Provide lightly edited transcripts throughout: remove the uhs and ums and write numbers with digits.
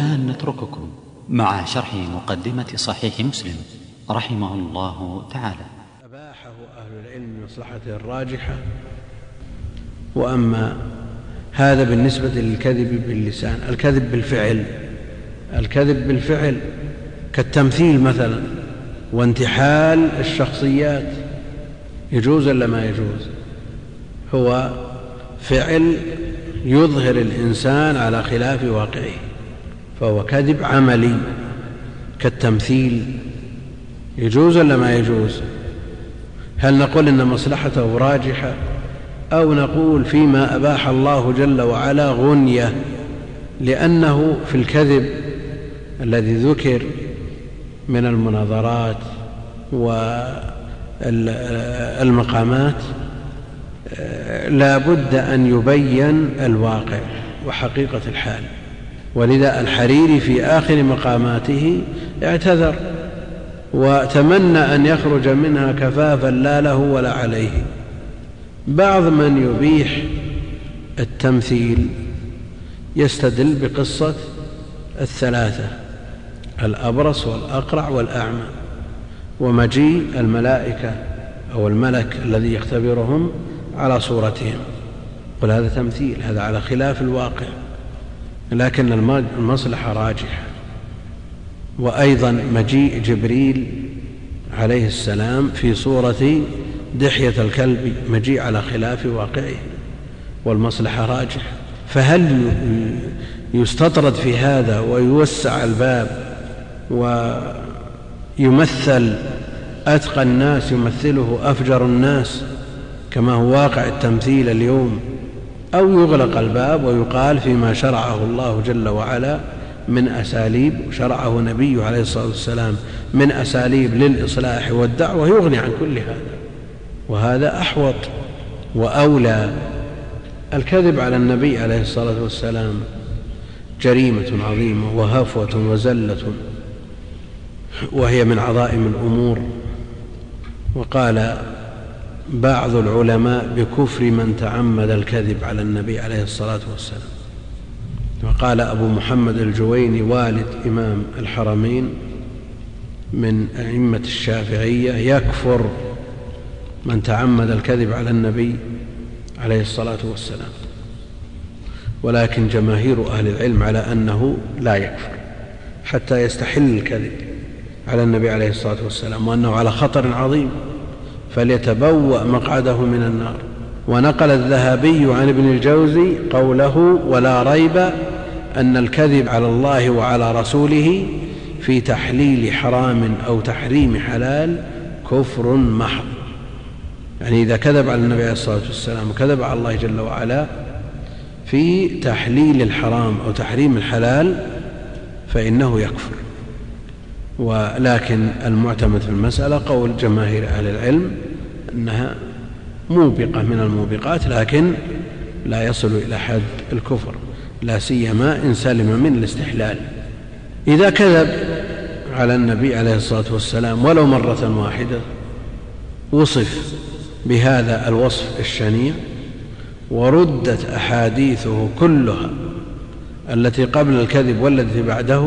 والآن نترككم مع شرح مقدمة صحيح مسلم رحمه الله تعالى. أباحه أهل العلم بمصلحته الراجحة. وأما هذا بالنسبة للكذب باللسان. الكذب بالفعل كالتمثيل مثلا وانتحال الشخصيات يجوز ولا ما يجوز؟ هو فعل يظهر الإنسان على خلاف واقعه، فهو كذب عملي كالتمثيل. يجوز ولا ما يجوز؟ هل نقول إن مصلحته راجحة، أو نقول فيما أباح الله جل وعلا غنية؟ لأنه في الكذب الذي ذكر من المناظرات والمقامات لا بد أن يبين الواقع وحقيقة الحال، ولذا الحريري في آخر مقاماته اعتذر وتمنى أن يخرج منها كفافا لا له ولا عليه. بعض من يبيح التمثيل يستدل بقصة الثلاثة: الأبرص والأقرع والأعمى، ومجيء الملائكة أو الملك الذي يختبرهم على صورتهم. قل هذا تمثيل، هذا على خلاف الواقع، لكن المصلحة راجحة. وأيضا مجيء جبريل عليه السلام في صورة دحية الكلب، مجيء على خلاف واقعه والمصلحة راجحة. فهل يستطرد في هذا ويوسع الباب ويمثل أتقى الناس يمثله أفجر الناس كما هو واقع التمثيل اليوم، أو يغلق الباب ويقال فيما شرعه الله جل وعلا من أساليب وشرعه نبيه عليه الصلاة والسلام من أساليب للإصلاح والدعوة يغني عن كل هذا، وهذا أحوط وأولى. الكذب على النبي عليه الصلاة والسلام جريمة عظيمة وهفوة وزلة، وهي من عظائم الأمور. وقال بعض العلماء بكفر من تعمد الكذب على النبي عليه الصلاة والسلام. وقال أبو محمد الجويني والد إمام الحرمين من أئمة الشافعية: يكفر من تعمد الكذب على النبي عليه الصلاة والسلام. ولكن جماهير أهل العلم على أنه لا يكفر حتى يستحل الكذب على النبي عليه الصلاة والسلام، وأنه على خطر عظيم فليتبوأ مقعده من النار. ونقل الذهبي عن ابن الجوزي قوله: ولا ريب أن الكذب على الله وعلى رسوله في تحليل حرام أو تحريم حلال كفر محض. يعني إذا كذب على النبي عليه الصلاة والسلام وكذب على الله جل وعلا في تحليل الحرام أو تحريم الحلال فإنه يكفر. ولكن المعتمد في المسألة قول جماهير أهل العلم أنها موبقة من الموبقات، لكن لا يصل إلى حد الكفر، لا سيما إن سلم من الاستحلال. إذا كذب على النبي عليه الصلاة والسلام ولو مرة واحدة وصف بهذا الوصف الشنيع، وردت أحاديثه كلها التي قبل الكذب والتي بعده،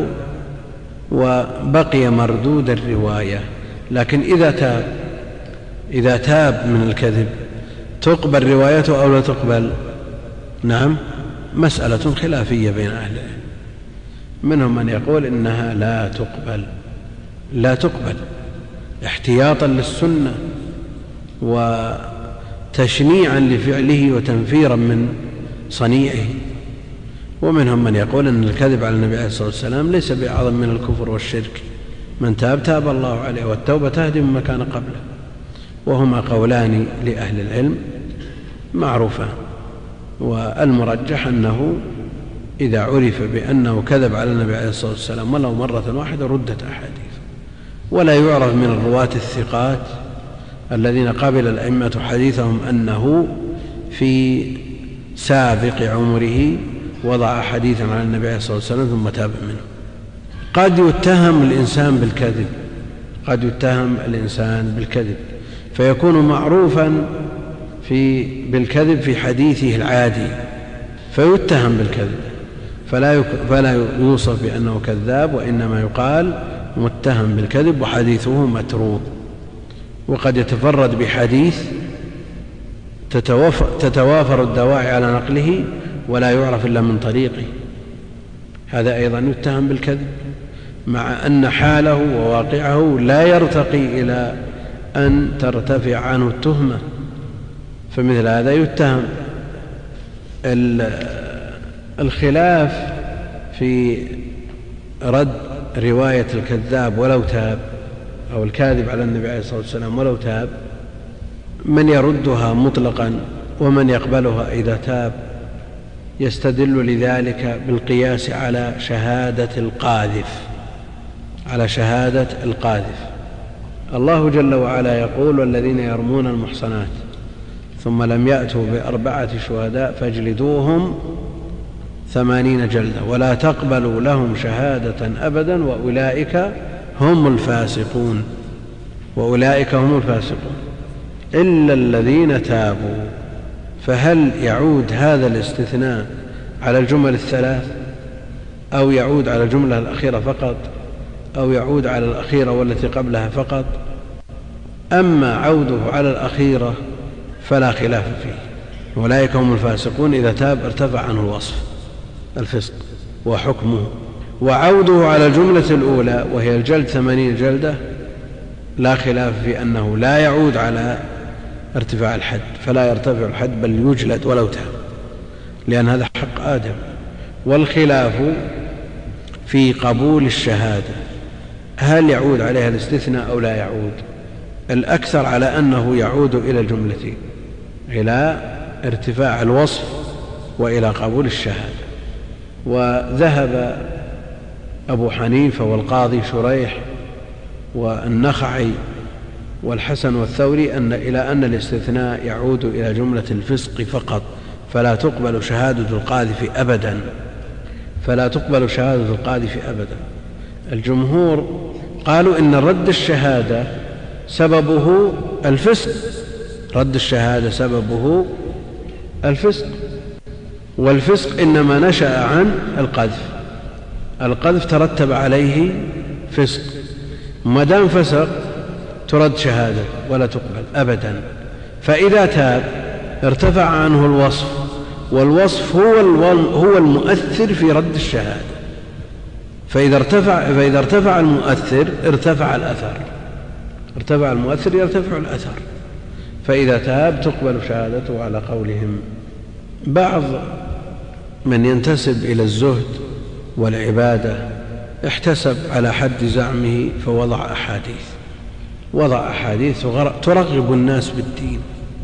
وبقي مردود الرواية. لكن إذا تاب من الكذب تقبل روايته أو لا تقبل؟ نعم، مسألة خلافية بين أهل العلم. منهم من يقول إنها لا تقبل احتياطا للسنة وتشنيعا لفعله وتنفيرا من صنيعه. ومنهم من يقول أن الكذب على النبي عليه الصلاة والسلام ليس بأعظم من الكفر والشرك، من تاب تاب الله عليه، والتوبة تهدم ما كان قبله. وهما قولان لأهل العلم معروفان، والمرجح أنه إذا عرف بأنه كذب على النبي عليه الصلاة والسلام ولو مرة واحدة ردت أحاديث. ولا يعرف من الرواة الثقات الذين قبل الأئمة حديثهم أنه في سابق عمره وضع حديثا على النبي عليه الصلاة والسلام ثم تاب منه. قد يتهم الإنسان بالكذب فيكون معروفا بالكذب في حديثه العادي فيتهم بالكذب، فلا يوصف بأنه كذاب، وإنما يقال متهم بالكذب وحديثه متروك. وقد يتفرد بحديث تتوافر الدواعي على نقله ولا يعرف إلا من طريقه، هذا أيضا يتهم بالكذب، مع أن حاله وواقعه لا يرتقي إلى أن ترتفع عنه التهمة، فمثل هذا يتهم. الخلاف في رد رواية الكذاب ولو تاب، أو الكاذب على النبي عليه الصلاة والسلام ولو تاب، من يردها مطلقا ومن يقبلها إذا تاب، يستدل لذلك بالقياس على شهادة القاذف. الله جل وعلا يقول: والذين يرمون المحصنات ثم لم يأتوا ب4 شهداء فاجلدوهم 80 جلدة ولا تقبلوا لهم شهادة أبدا وأولئك هم الفاسقون إلا الذين تابوا. فهل يعود هذا الاستثناء على الجمل الثلاث، أو يعود على الجملة الأخيرة فقط، أو يعود على الأخيرة والتي قبلها فقط؟ أما عوده على الأخيرة فلا خلاف فيه، أولئك هم الفاسقون إذا تاب ارتفع عنه الوصف الفسق وحكمه. وعوده على الجملة الأولى وهي الجلد 80 جلدة لا خلاف في أنه لا يعود على ارتفاع الحد، فلا يرتفع الحد بل يجلد ولو تاب، لأن هذا حق آدم. والخلاف في قبول الشهادة، هل يعود عليها الاستثناء أو لا يعود؟ الأكثر على أنه يعود إلى الجملتين، إلى ارتفاع الوصف وإلى قبول الشهادة. وذهب أبو حنيفة والقاضي شريح والنخعي والحسن والثوري إلى أن الاستثناء يعود إلى جملة الفسق فقط، فلا تقبل شهادة القاذف أبدا. الجمهور قالوا إن رد الشهادة سببه الفسق، والفسق إنما نشأ عن القذف ترتب عليه فسق، ما دام فسق ترد شهادة ولا تقبل أبدا. فإذا تاب ارتفع عنه الوصف، والوصف هو المؤثر في رد الشهادة، فإذا ارتفع المؤثر ارتفع الأثر، فإذا تاب تقبل شهادته على قولهم. بعض من ينتسب إلى الزهد والعبادة احتسب على حد زعمه فوضع أحاديث ترغب الناس بالدين،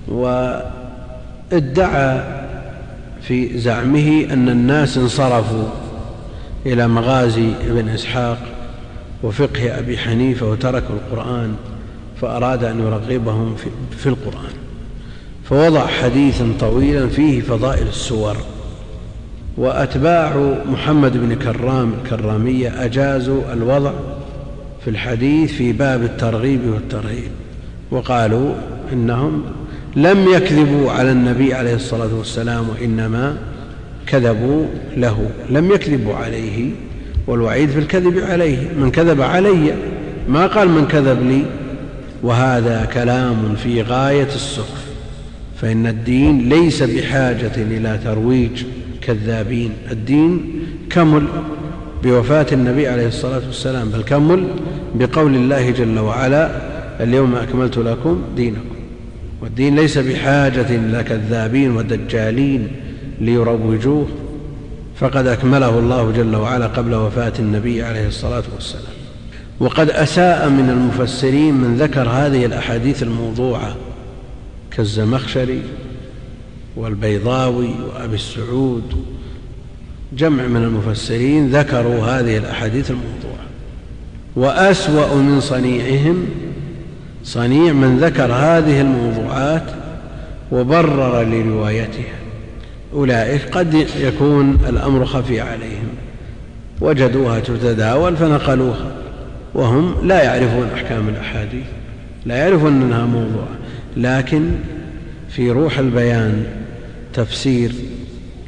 وادعى في زعمه أن الناس انصرفوا إلى مغازي ابن إسحاق وفقه أبي حنيفة وتركوا القرآن، فأراد أن يرغبهم في القرآن، فوضع حديثا طويلا فيه فضائل السور. وأتباع محمد بن كرام الكرامية أجازوا الوضع في الحديث في باب الترغيب والترهيب، وقالوا إنهم لم يكذبوا على النبي عليه الصلاة والسلام، وإنما كذبوا له، لم يكذبوا عليه، والوعيد في الكذب عليه، من كذب علي، ما قال من كذب لي. وهذا كلام في غاية السخف، فإن الدين ليس بحاجة إلى ترويج كذابين، الدين كمل بوفاة النبي عليه الصلاة والسلام، بل كمل بقول الله جل وعلا: اليوم أكملت لكم دينكم. والدين ليس بحاجة إلى كذابين ودجالين ليروجوه، فقد أكمله الله جل وعلا قبل وفاة النبي عليه الصلاة والسلام. وقد أساء من المفسرين من ذكر هذه الأحاديث الموضوعة كالزمخشري والبيضاوي وأبي السعود، جمع من المفسرين ذكروا هذه الأحاديث الموضوعة. وأسوأ من صنيعهم صنيع من ذكر هذه الموضوعات وبرر لروايتها. أولئك قد يكون الأمر خفي عليهم، وجدوها تتداول فنقلوها، وهم لا يعرفون أحكام الأحاديث، لا يعرفون أنها موضوعة، لكن في روح البيان تفسير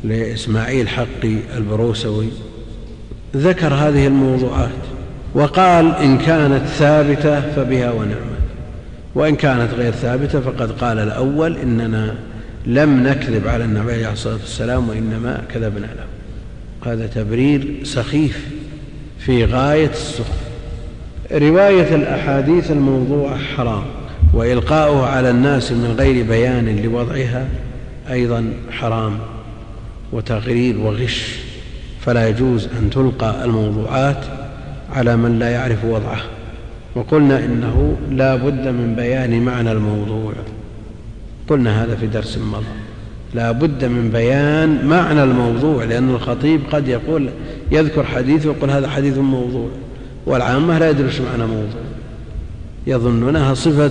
لإسماعيل حقي البروسوي ذكر هذه الموضوعات وقال إن كانت ثابتة فبها ونعمة، وإن كانت غير ثابتة فقد قال الأول إننا لم نكذب على النبي عليه الصلاة والسلام وإنما كذبنا له. هذا تبرير سخيف في غاية السخف. رواية الأحاديث الموضوعة حرام، وإلقاؤها على الناس من غير بيان لوضعها أيضا حرام وتغرير وغش، فلا يجوز أن تلقى الموضوعات على من لا يعرف وضعه. وقلنا إنه لا بد من بيان معنى الموضوع، قلنا هذا في درس مضى، لا بد من بيان معنى الموضوع، لأن الخطيب قد يقول يذكر حديث ويقول هذا حديث موضوع، والعامة لا يدري معنى موضوع، يظنونها صفة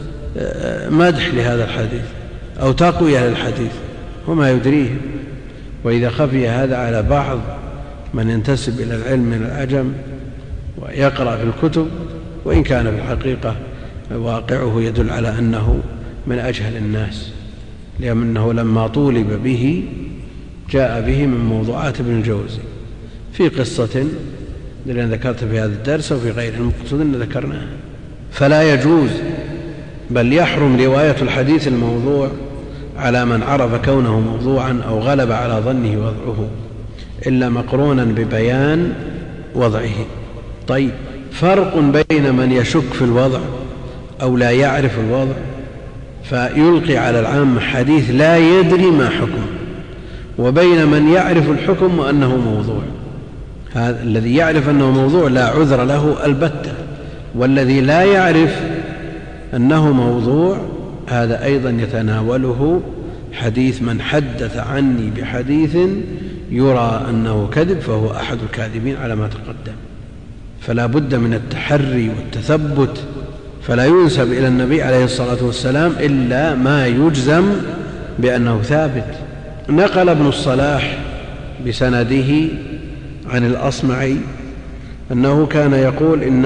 مدح لهذا الحديث أو تقوية للحديث وما يدريه. وإذا خفي هذا على بعض من ينتسب إلى العلم من العجم ويقرأ في الكتب، وإن كان في الحقيقة واقعه يدل على أنه من أجهل الناس، لأنه لما طولب به جاء به من موضوعات ابن الجوزي في قصة لأن ذكرت في هذا الدرس وفي غيره المقصود أن ذكرناها. فلا يجوز بل يحرم رواية الحديث الموضوع على من عرف كونه موضوعا أو غلب على ظنه وضعه إلا مقرونا ببيان وضعه. طيب، فرق بين من يشك في الوضع أو لا يعرف الوضع فيلقي على العامة حديث لا يدري ما حكم، وبين من يعرف الحكم وأنه موضوع. هذا الذي يعرف أنه موضوع لا عذر له البتة، والذي لا يعرف أنه موضوع هذا أيضا يتناوله حديث من حدث عني بحديث يرى أنه كذب فهو أحد الكاذبين على ما تقدم. فلا بد من التحري والتثبت، فلا ينسب إلى النبي عليه الصلاة والسلام إلا ما يجزم بأنه ثابت. نقل ابن الصلاح بسنده عن الأصمعي أنه كان يقول إن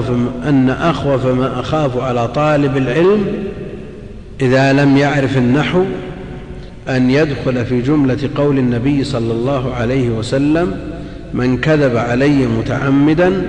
أخوف ما أخاف على طالب العلم إذا لم يعرف النحو أن يدخل في جملة قول النبي صلى الله عليه وسلم من كذب علي متعمدا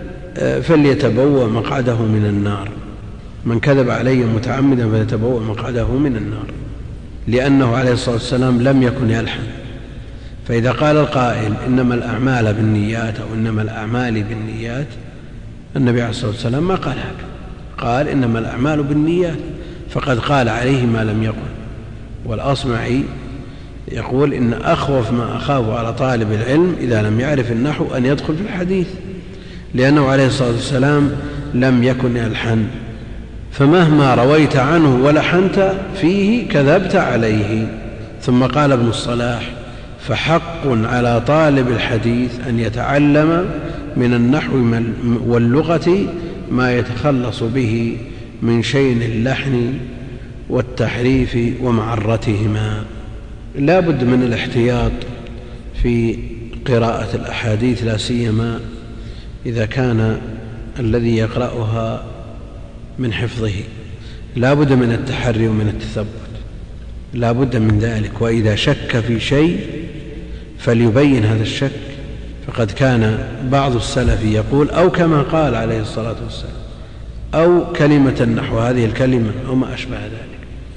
فليتبوأ مقعده من النار. من كذب علي متعمدا فليتبوأ مقعده من النار، لأنه عليه الصلاة والسلام لم يكن يلحن. فإذا قال القائل إنما الأعمال بالنيات أو إنما الأعمال بالنيات، النبي عليه الصلاة والسلام ما قال هكذا، قال إنما الأعمال بالنيات، فقد قال عليه ما لم يقل. والأصمعي يقول إن أخوف ما أخاف على طالب العلم إذا لم يعرف النحو أن يدخل في الحديث، لأنه عليه الصلاة والسلام لم يكن يلحن، فمهما رويت عنه ولحنت فيه كذبت عليه. ثم قال ابن الصلاح فحق على طالب الحديث أن يتعلم من النحو واللغة ما يتخلص به من شين اللحن والتحريف ومعرتهما. لا بد من الاحتياط في قراءة الأحاديث، لا سيما إذا كان الذي يقرأها من حفظه، لا بد من التحري ومن التثبت، لا بد من ذلك. وإذا شك في شيء فليبين هذا الشك، فقد كان بعض السلف يقول أو كما قال عليه الصلاة والسلام أو كلمة نحو هذه الكلمة أو ما أشبه ذلك،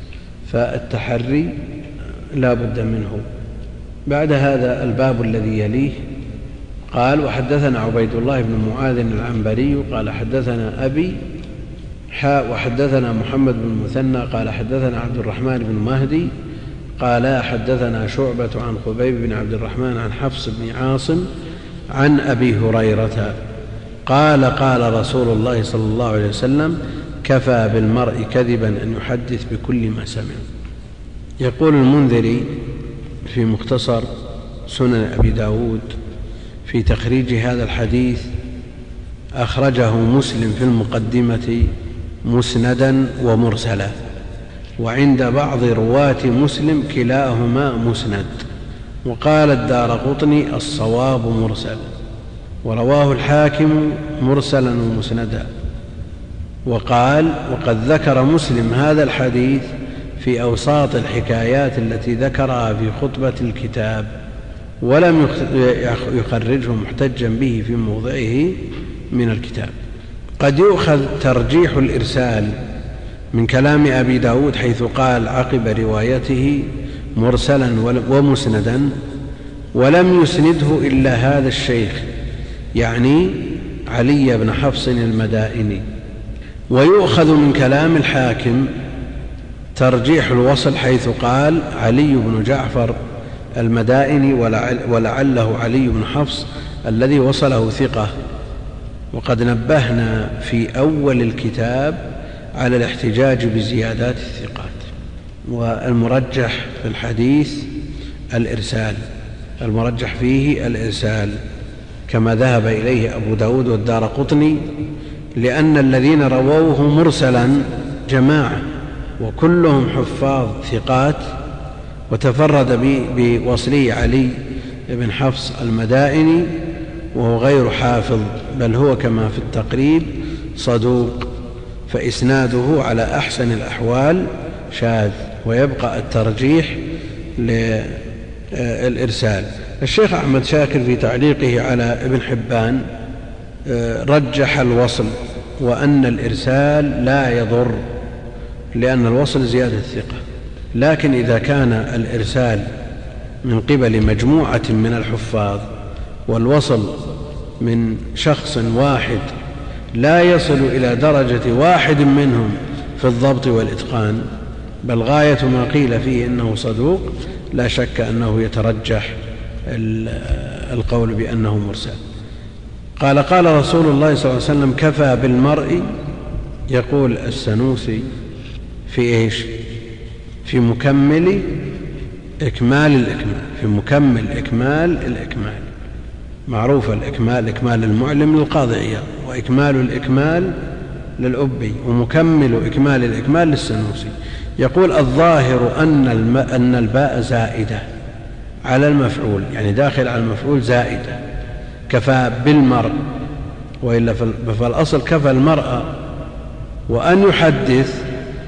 فالتحري لا بد منه. بعد هذا الباب الذي يليه قال وحدثنا عبيد الله بن معاذ العنبري قال حدثنا أبي وحدثنا محمد بن المثنى قال حدثنا عبد الرحمن بن مهدي قال حدثنا شعبة عن خبيب بن عبد الرحمن عن حفص بن عاصم عن أبي هريرة قال قال رسول الله صلى الله عليه وسلم كفى بالمرء كذبا أن يحدث بكل ما سمع. يقول المنذري في مختصر سنن أبي داود في تخريج هذا الحديث أخرجه مسلم في المقدمة مسندا ومرسلا، وعند بعض رواة مسلم كلاهما مسند، وقال الدارقطني الصواب مرسل، ورواه الحاكم مرسلا ومسندا. وقال وقد ذكر مسلم هذا الحديث في أوساط الحكايات التي ذكرها في خطبة الكتاب ولم يخرجه محتجا به في موضعه من الكتاب. قد يؤخذ ترجيح الإرسال من كلام أبي داود حيث قال عقب روايته مرسلا ومسندا ولم يسنده إلا هذا الشيخ، يعني علي بن حفص المدائني. ويؤخذ من كلام الحاكم ترجيح الوصل حيث قال علي بن جعفر المدائني ولعله علي بن حفص الذي وصله ثقة. وقد نبهنا في أول الكتاب على الاحتجاج بزيادات الثقات. والمرجح في الحديث الإرسال، المرجح فيه الإرسال كما ذهب إليه أبو داود والدارقطني، لأن الذين رووه مرسلا جماعة وكلهم حفاظ ثقات، وتفرد بوصله علي بن حفص المدائني وهو غير حافظ، بل هو كما في التقريب صدوق، فإسناده على أحسن الأحوال شاذ، ويبقى الترجيح للإرسال. الشيخ أحمد شاكر في تعليقه على ابن حبان رجح الوصل وأن الإرسال لا يضر لأن الوصل زيادة الثقة، لكن إذا كان الإرسال من قبل مجموعة من الحفاظ والوصل من شخص واحد لا يصل إلى درجة واحد منهم في الضبط والإتقان، بل غاية ما قيل فيه إنه صدوق، لا شك أنه يترجح القول بأنه مرسل. قال رسول الله صلى الله عليه وسلم كفى بالمرء، يقول السنوسي في إيش؟ في مكمل إكمال الإكمال، في مكمل إكمال الإكمال. معروف الإكمال إكمال المعلم للقاضي عياض، وإكمال الإكمال للأبي، ومكمل إكمال الإكمال للسنوسي. يقول الظاهر أن الباء زائدة على المفعول، يعني داخل على المفعول زائدة، كفى بالمرء، وإلا فالأصل كفى المرأة. وأن يحدث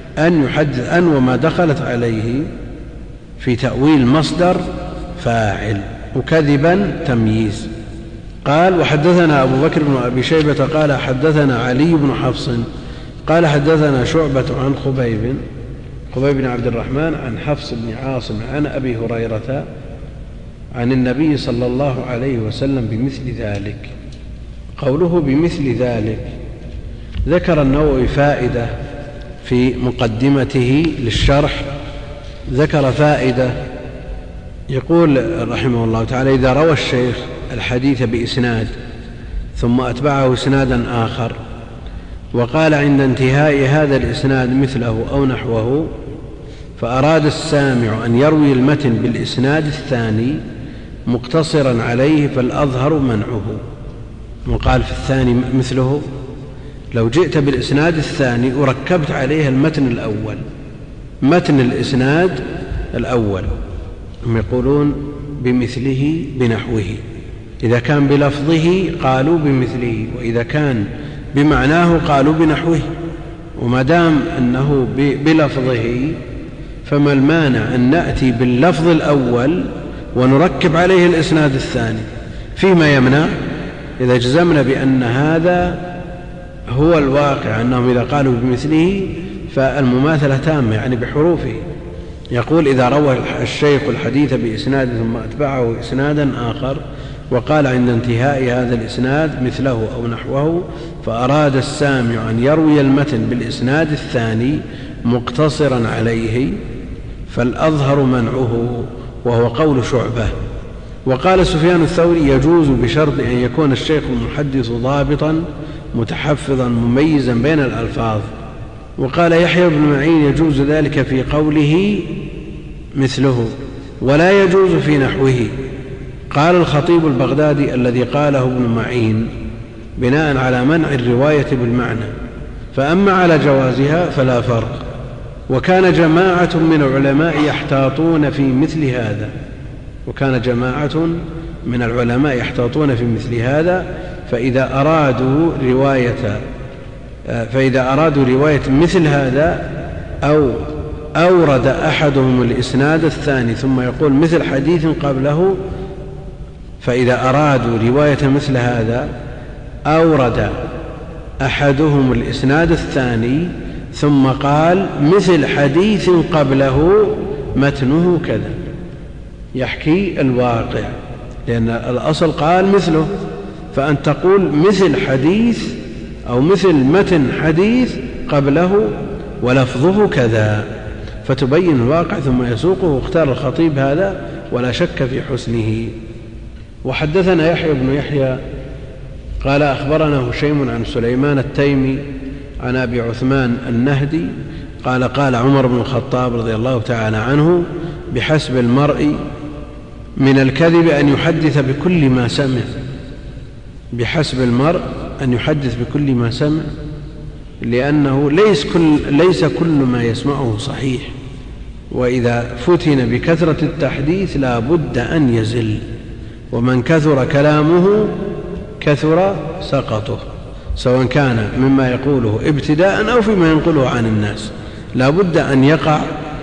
أن وما دخلت عليه في تأويل مصدر فاعل، وكذبا تمييز. قال وحدثنا أبو بكر بن أبي شيبة قال حدثنا علي بن حفص قال حدثنا شعبة عن خبيب بن عبد الرحمن عن حفص بن عاصم عن أبي هريرة عن النبي صلى الله عليه وسلم بمثل ذلك. قوله بمثل ذلك، ذكر النووي فائدة في مقدمته للشرح، ذكر فائدة يقول رحمه الله تعالى إذا روى الشيخ الحديث بإسناد ثم أتبعه إسنادا آخر وقال عند انتهاء هذا الإسناد مثله أو نحوه، فأراد السامع أن يروي المتن بالإسناد الثاني مقتصرا عليه، فالأظهر منعه. وقال في الثاني مثله، لو جئت بالإسناد الثاني وركبت عليه المتن الأول، متن الإسناد الأول، هم يقولون بمثله بنحوه، إذا كان بلفظه قالوا بمثله، وإذا كان بمعناه قالوا بنحوه. وما دام أنه بلفظه فما المانع أن نأتي باللفظ الأول ونركب عليه الإسناد الثاني؟ فيما يمنع إذا جزمنا بأن هذا هو الواقع، أنهم إذا قالوا بمثله فالمماثلة تامة يعني بحروفه. يقول إذا روى الشيخ الحديث بإسناد ثم أتبعه إسنادا آخر وقال عند انتهاء هذا الإسناد مثله أو نحوه، فأراد السامع أن يروي المتن بالإسناد الثاني مقتصرا عليه، فالأظهر منعه، وهو قول شعبة. وقال سفيان الثوري يجوز بشرط أن يكون الشيخ المحدث ضابطا متحفظا مميزا بين الألفاظ. وقال يحيى بن معين يجوز ذلك في قوله مثله ولا يجوز في نحوه. قال الخطيب البغدادي الذي قاله ابن معين بناء على منع الرواية بالمعنى، فأما على جوازها فلا فرق. وكان جماعة من العلماء يحتاطون في مثل هذا، وكان جماعة من العلماء يحتاطون في مثل هذا، فإذا أرادوا رواية مثل هذا أو أورد أحدهم الإسناد الثاني ثم يقول مثل حديث قبله، فإذا أرادوا رواية مثل هذا أورد أحدهم الإسناد الثاني ثم قال مثل حديث قبله متنه كذا، يحكي الواقع، لأن الأصل قال مثله، فأن تقول مثل حديث أو مثل متن حديث قبله ولفظه كذا، فتبين الواقع ثم يسوقه. اختار الخطيب هذا ولا شك في حسنه. وحدثنا يحيى بن يحيى قال أخبرنا هشيم عن سليمان التيمي عن أبي عثمان النهدي قال قال عمر بن الخطاب رضي الله تعالى عنه بحسب المرء من الكذب أن يحدث بكل ما سمع. بحسب المرء أن يحدث بكل ما سمع، لأنه ليس كل ما يسمعه صحيح، وإذا فتن بكثرة التحديث لا بد أن يزل، ومن كثر كلامه كثر سقطه، سواء كان مما يقوله ابتداء أو فيما ينقله عن الناس. لا بد أن يقع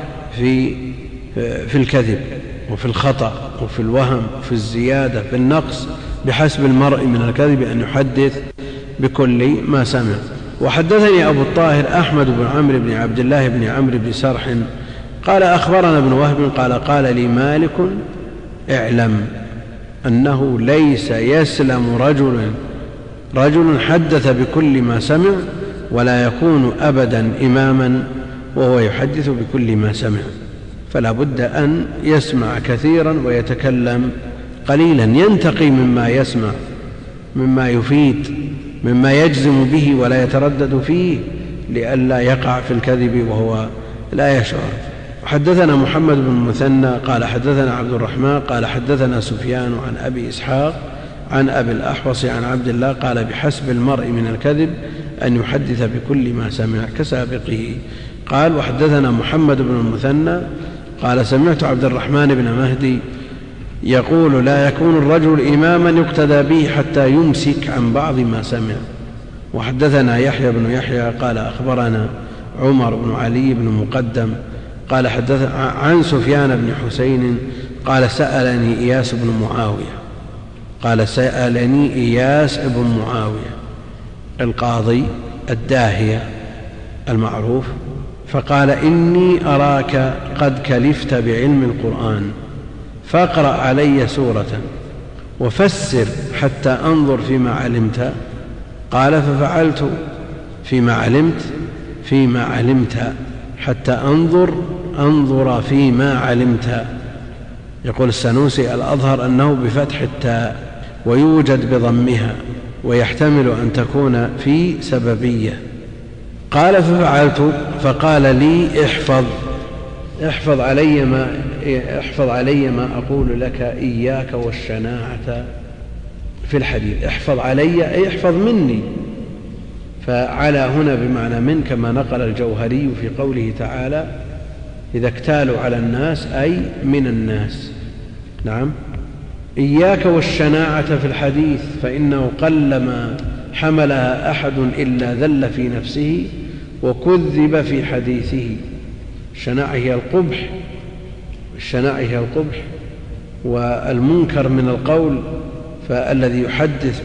في الكذب وفي الخطأ وفي الوهم وفي الزيادة في النقص. بحسب المرء من الكذب أن يحدث بكل ما سمع. وحدثني أبو الطاهر أحمد بن عمرو بن عبد الله بن عمرو بن سرح قال أخبرنا ابن وهب قال لي مالك اعلم أنه ليس يسلم رجل حدث بكل ما سمع ولا يكون أبدا إماما وهو يحدث بكل ما سمع، فلا بد أن يسمع كثيرا ويتكلم قليلا، ينتقي مما يسمع مما يفيد مما يجزم به ولا يتردد فيه لئلا يقع في الكذب وهو لا يشعر. حدثنا محمد بن المثنى قال حدثنا عبد الرحمن قال حدثنا سفيان عن أبي إسحاق عن أبي الأحوص عن عبد الله قال بحسب المرء من الكذب أن يحدث بكل ما سمع كسابقه. قال وحدثنا محمد بن المثنى قال سمعت عبد الرحمن بن مهدي يقول لا يكون الرجل إماما يقتدى به حتى يمسك عن بعض ما سمع. وحدثنا يحيى بن يحيى قال أخبرنا عمر بن علي بن مقدم قال حدثنا عن سفيان بن حسين قال سألني إياس بن معاوية القاضي الداهية المعروف، فقال إني أراك قد كلفت بعلم القرآن فاقرأ علي سورة وفسر حتى أنظر فيما علمت. قال ففعلت فيما علمت حتى أنظر فيما علمت. يقول السنوسي الأظهر أنه بفتح التاء ويوجد بضمها ويحتمل أن تكون في سببية. قال ففعلت فقال لي احفظ علي ما أقول لك إياك والشناعة في الحديث. احفظ علي أي احفظ مني، فعلى هنا بمعنى من كما نقل الجوهري في قوله تعالى إذا اكتالوا على الناس أي من الناس. نعم. إياك والشناعة في الحديث فإنه قلما حملها أحد إلا ذل في نفسه وكذب في حديثه. الشناعة هي القبح والمنكر من القول، فالذي يحدث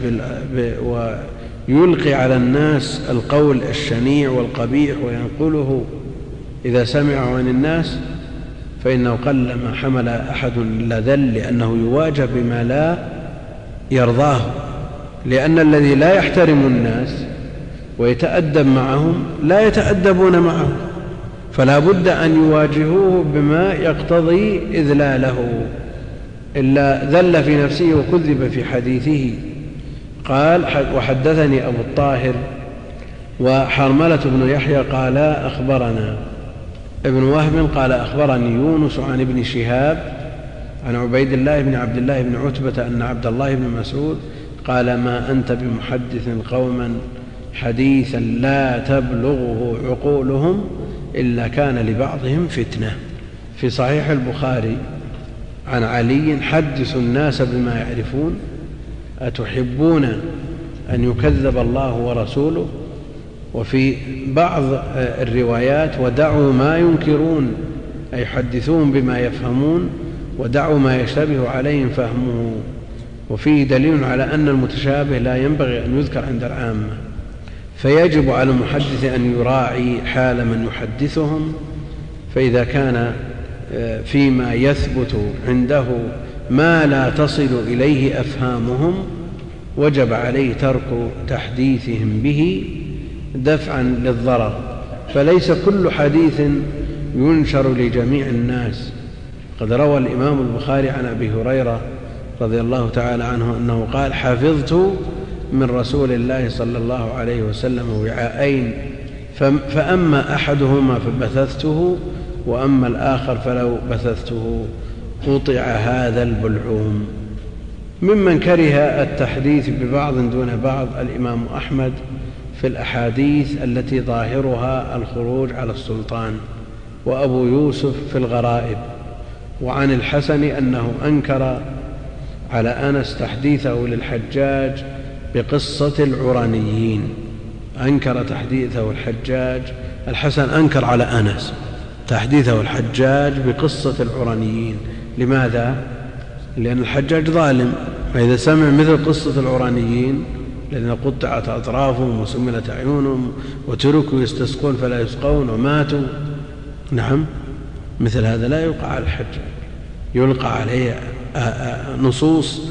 ويلقي على الناس القول الشنيع والقبيح وينقله إذا سمعه عن الناس فإنه قلما حمل أحد إلا ذل، لأنه يواجه بما لا يرضاه، لأن الذي لا يحترم الناس ويتأدب معهم لا يتأدبون معه، فلا بد أن يواجهوه بما يقتضي إذلاله، إلا ذل في نفسه وكذب في حديثه. قال وحدثني أبو الطاهر وحرملة بن يحيى قال أخبرنا ابن وهب قال أخبرني يونس عن ابن شهاب عن عبيد الله بن عبد الله بن عتبة أن عبد الله بن مسعود قال ما أنت بمحدث قوما حديثا لا تبلغه عقولهم إلا كان لبعضهم فتنة. في صحيح البخاري عن علي حدثوا الناس بما يعرفون أتحبون أن يكذب الله ورسوله وفي بعض الروايات ودعوا ما ينكرون، أي يحدثون بما يفهمون ودعوا ما يشتبه عليهم فهمه. وفيه دليل على أن المتشابه لا ينبغي أن يذكر عند العامة، فيجب على المحدث أن يراعي حال من يحدثهم، فإذا كان فيما يثبت عنده ما لا تصل إليه أفهامهم وجب عليه ترك تحديثهم به دفعا للضرر. فليس كل حديث ينشر لجميع الناس. قد روى الإمام البخاري عن أبي هريرة رضي الله تعالى عنه أنه قال: حفظت من رسول الله صلى الله عليه وسلم وعاءين، فأما أحدهما فبثثته، وأما الآخر فلو بثثته قطع هذا البلعوم. ممن كره التحديث ببعض دون بعض الإمام أحمد في الأحاديث التي ظاهرها الخروج على السلطان، وأبو يوسف في الغرائب. وعن الحسن أنه أنكر على أنس تحديثه للحجاج بقصة العرانيين، أنكر تحديثه الحسن أنكر على أنس تحديثه الحجاج بقصة العرانيين. لماذا؟ لأن الحجاج ظالم، فإذا سمع مثل قصة العرانيين الذين قطعت أطرافهم وسملت أعينهم وتركوا يستسقون فلا يسقون وماتوا، نعم، مثل هذا لا يلقى على الحجاج، يلقى عليه نصوص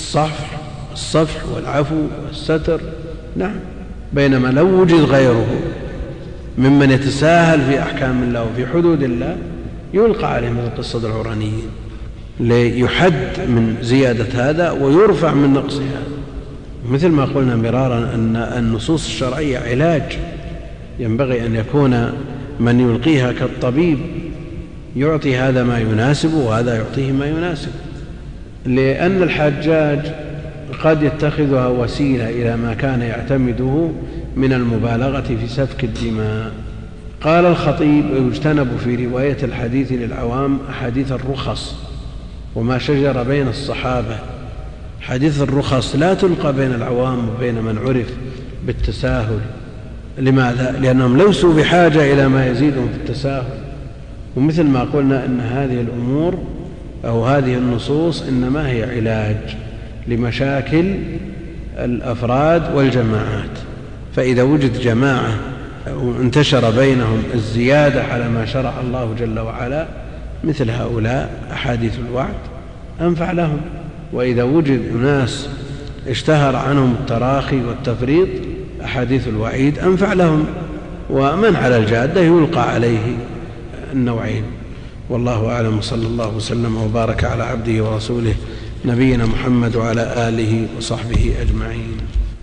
الصفح والعفو والستر، نعم. بينما لو وجد غيره ممن يتساهل في أحكام الله وفي حدود الله يلقى عليه مثل قصة العرانيين، ليحد من زيادة هذا ويرفع من نقص هذا. مثل ما قلنا مرارا أن النصوص الشرعية علاج، ينبغي أن يكون من يلقيها كالطبيب، يعطي هذا ما يناسب وهذا يعطيه ما يناسب، لأن الحجاج قد يتخذها وسيلة إلى ما كان يعتمده من المبالغة في سفك الدماء. قال الخطيب: يجتنب في رواية الحديث للعوام أحاديث الرخص وما شجر بين الصحابة. حديث الرخص لا تلقى بين العوام وبين من عرف بالتساهل. لماذا؟ لأنهم ليسوا بحاجة إلى ما يزيدهم في التساهل. ومثل ما قلنا أن هذه الأمور أو هذه النصوص إنما هي علاج لمشاكل الأفراد والجماعات، فإذا وجد جماعة وانتشر بينهم الزيادة على ما شرع الله جل وعلا مثل هؤلاء أحاديث الوعد أنفع لهم، وإذا وجد أناس اشتهر عنهم التراخي والتفريط أحاديث الوعيد أنفع لهم. ومن على الجادة يلقى عليه النوعين. والله أعلم، صلى الله وسلم وبارك على عبده ورسوله نبينا محمد وعلى آله وصحبه أجمعين.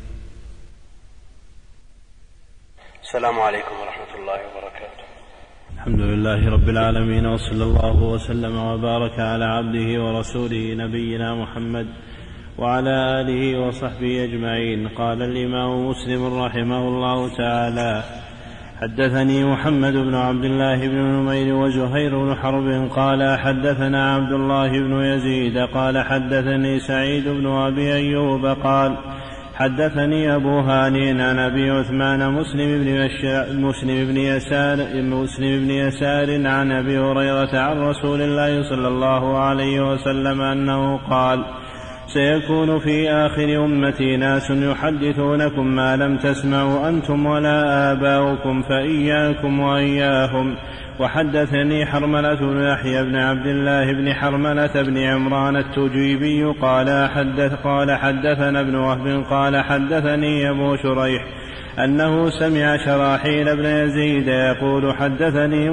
السلام عليكم ورحمة الله وبركاته. الحمد لله رب العالمين، وصلى الله وسلم وبارك على عبده ورسوله نبينا محمد وعلى آله وصحبه أجمعين. قال الإمام مسلم رحمه الله تعالى: حدثني محمد بن عبد الله بن نمير وزهير بن حرب قال حدثنا عبد الله بن يزيد قال حدثني سعيد بن أبي أيوب قال حدثني أبو هاني عن أبي عثمان مسلم بن يسار عن أبي هريرة عن رسول الله صلى الله عليه وسلم أنه قال: سيكون في آخر أمتي ناس يحدثونكم ما لم تسمعوا أنتم ولا آباؤكم فإياكم وإياهم. وحدثني حرملة بن يحيى بن عبد الله بن حرملة بن عمران التجيبي قال حدثنا ابن وهب قال حدثني أبو شريح أنه سمع شراحيل بن يزيد يقول حدثني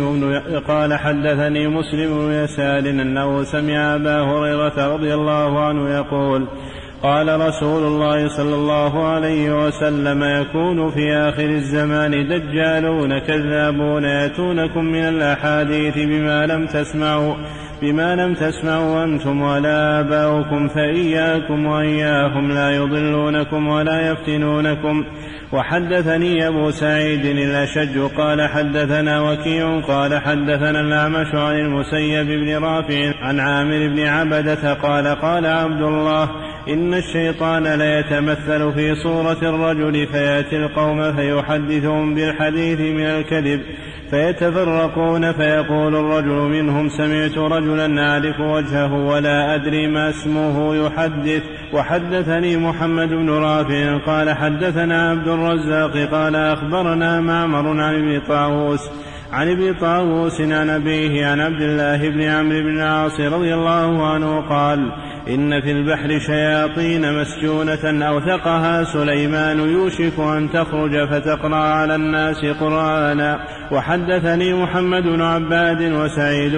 مسلم بن يسار أنه سمع أبا هريرة رضي الله عنه يقول: قال رسول الله صلى الله عليه وسلم: يكون في آخر الزمان دجالون كذابون يأتونكم من الأحاديث بما لم تسمعوا بما لم تسمعوا أنتم ولا آباؤكم فإياكم وإياهم لا يضلونكم ولا يفتنونكم. وحدثني أبو سعيد الأشج قال حدثنا وكيع قال حدثنا الأعمش عن المسيب بن رافع عن عامر بن عبدة قال قال عبد الله إن الشيطان ليتمثل في صورة الرجل فيأتي القوم فيحدثهم بالحديث من الكذب فيتفرقون فيقول الرجل منهم سمعت رجلا أعرف وجهه ولا أدري ما اسمه يحدث. وحدثني محمد بن رافع قال حدثنا عبد الرزاق قال أخبرنا معمر عن ابن طاووس عن أبيه عن عبد الله بن عمرو بن العاص رضي الله عنه قال إن في البحر شياطين مسجونة أوثقها سليمان يوشك أن تخرج فتقرأ على الناس قرآنا. وحدثني محمد بن عباد وسعيد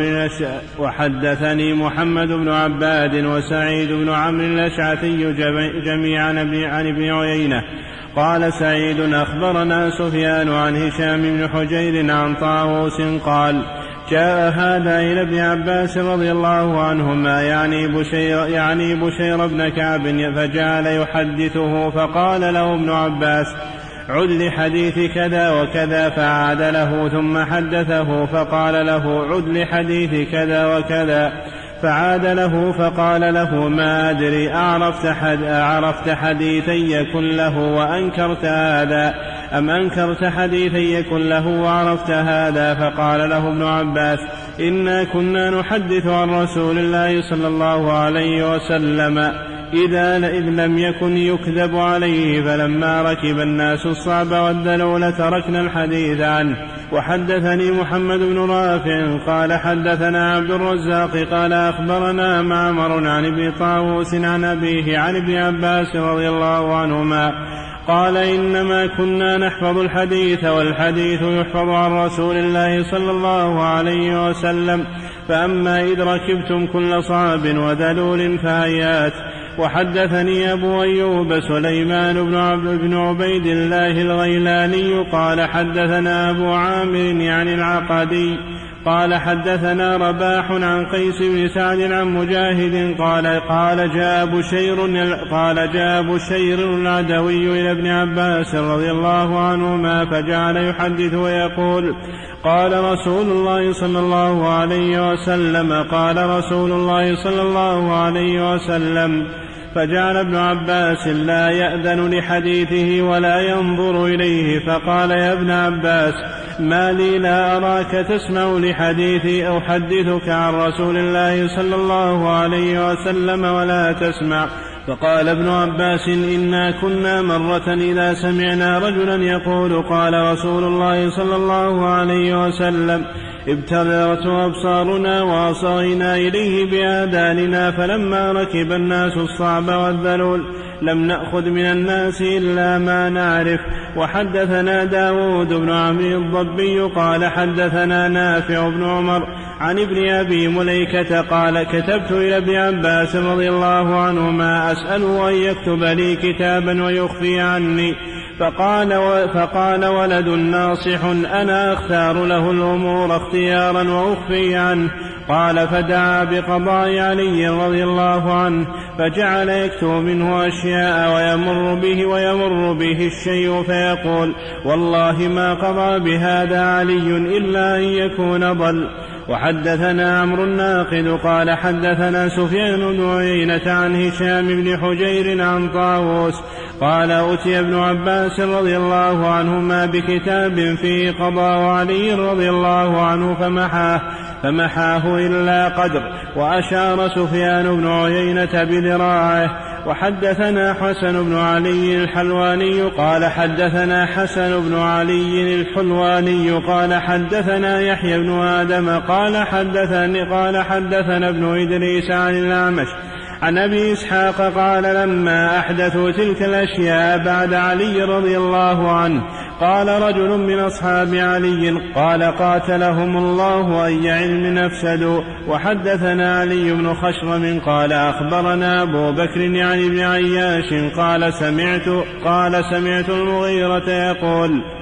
بن عمرو الأشعثي جميعا عن ابن عيينة قال سعيد أخبرنا سفيان عن هشام بن حجير عن طاووس قال جاء هذا إلى ابن عباس رضي الله عنهما يعني بشير بن كعب فجعل يحدثه فقال له ابن عباس عد لحديث كذا وكذا فعاد له ثم حدثه فقال له عد لحديث كذا وكذا فعاد له فقال له ما أدري أعرفت حديثي كله وأنكرت هذا أم أنكرت حديثي كله وعرفت هذا؟ فقال له ابن عباس إنا كنا نحدث عن رسول الله صلى الله عليه وسلم إذ لم يكن يكذب عليه فلما ركب الناس الصعب والدلول تركنا الحديث عنه. وحدثني محمد بن رافع قال حدثنا عبد الرزاق قال أخبرنا معمر عن ابن طاووس عن أبيه عن ابن عباس رضي الله عنهما قال إنما كنا نحفظ الحديث والحديث يحفظ عن رسول الله صلى الله عليه وسلم فأما إذ ركبتم كل صعب ودلول فهيات. وحدثني أبو أيوب سليمان بن عبيد الله الغيلاني قال حدثنا أبو عامر يعني العقدي قال حدثنا رباح عن قيس بن سعد عن مجاهد قال جاء بشير العدوي إلى ابن عباس رضي الله عنهما فجعل يحدث ويقول قال رسول الله صلى الله عليه وسلم قال رسول الله صلى الله عليه وسلم فجعل ابن عباس لا يأذن لحديثه ولا ينظر إليه فقال يا ابن عباس ما لي لا أراك تسمع لحديثي أحدثك عن رسول الله صلى الله عليه وسلم ولا تسمع. فقال ابن عباس إنا كنا مرة إذا سمعنا رجلا يقول قال رسول الله صلى الله عليه وسلم ابتلرت أبصارنا وأصغينا إليه بآذاننا فلما ركب الناس الصعب والذلول لم نأخذ من الناس إلا ما نعرف. وحدثنا داود بن عمرو الضبي قال حدثنا نافع بن عمر عن ابن أبي مليكة قال كتبت إلى ابن عباس رضي الله عنهما أسأله أن يكتب لي كتابا ويخفي عني فقال ولد ناصح أنا أختار له الأمور اختيارا وأخفي عنه. قال فدعا بقضاء علي رضي الله عنه فجعل يكتب منه أشياء ويمر به الشيء فيقول والله ما قضى بهذا علي إلا أن يكون ضل. وحدثنا عمرو الناقد قال حدثنا سفيان بن عيينة عن هشام بن حجير عن طاووس قال أتي ابن عباس رضي الله عنهما بكتاب فيه قضاء علي رضي الله عنه فمحاه إلا قدر. وأشار سفيان بن عيينة بذراعه. وحدثنا حسن بن علي الحلواني قال حدثنا حسن بن علي الحلواني قال حدثنا يحيى بن آدم قال حدثنا ابن إدريس عن الأعمش عن أبي إسحاق قال لما أحدثوا تلك الأشياء بعد علي رضي الله عنه قال رجل من أصحاب علي قال قاتلهم الله أي علم نفسدوا. وحدثنا علي بن خشرم قال أخبرنا أبو بكر يعني بن عياش قال سمعت المغيرة يقول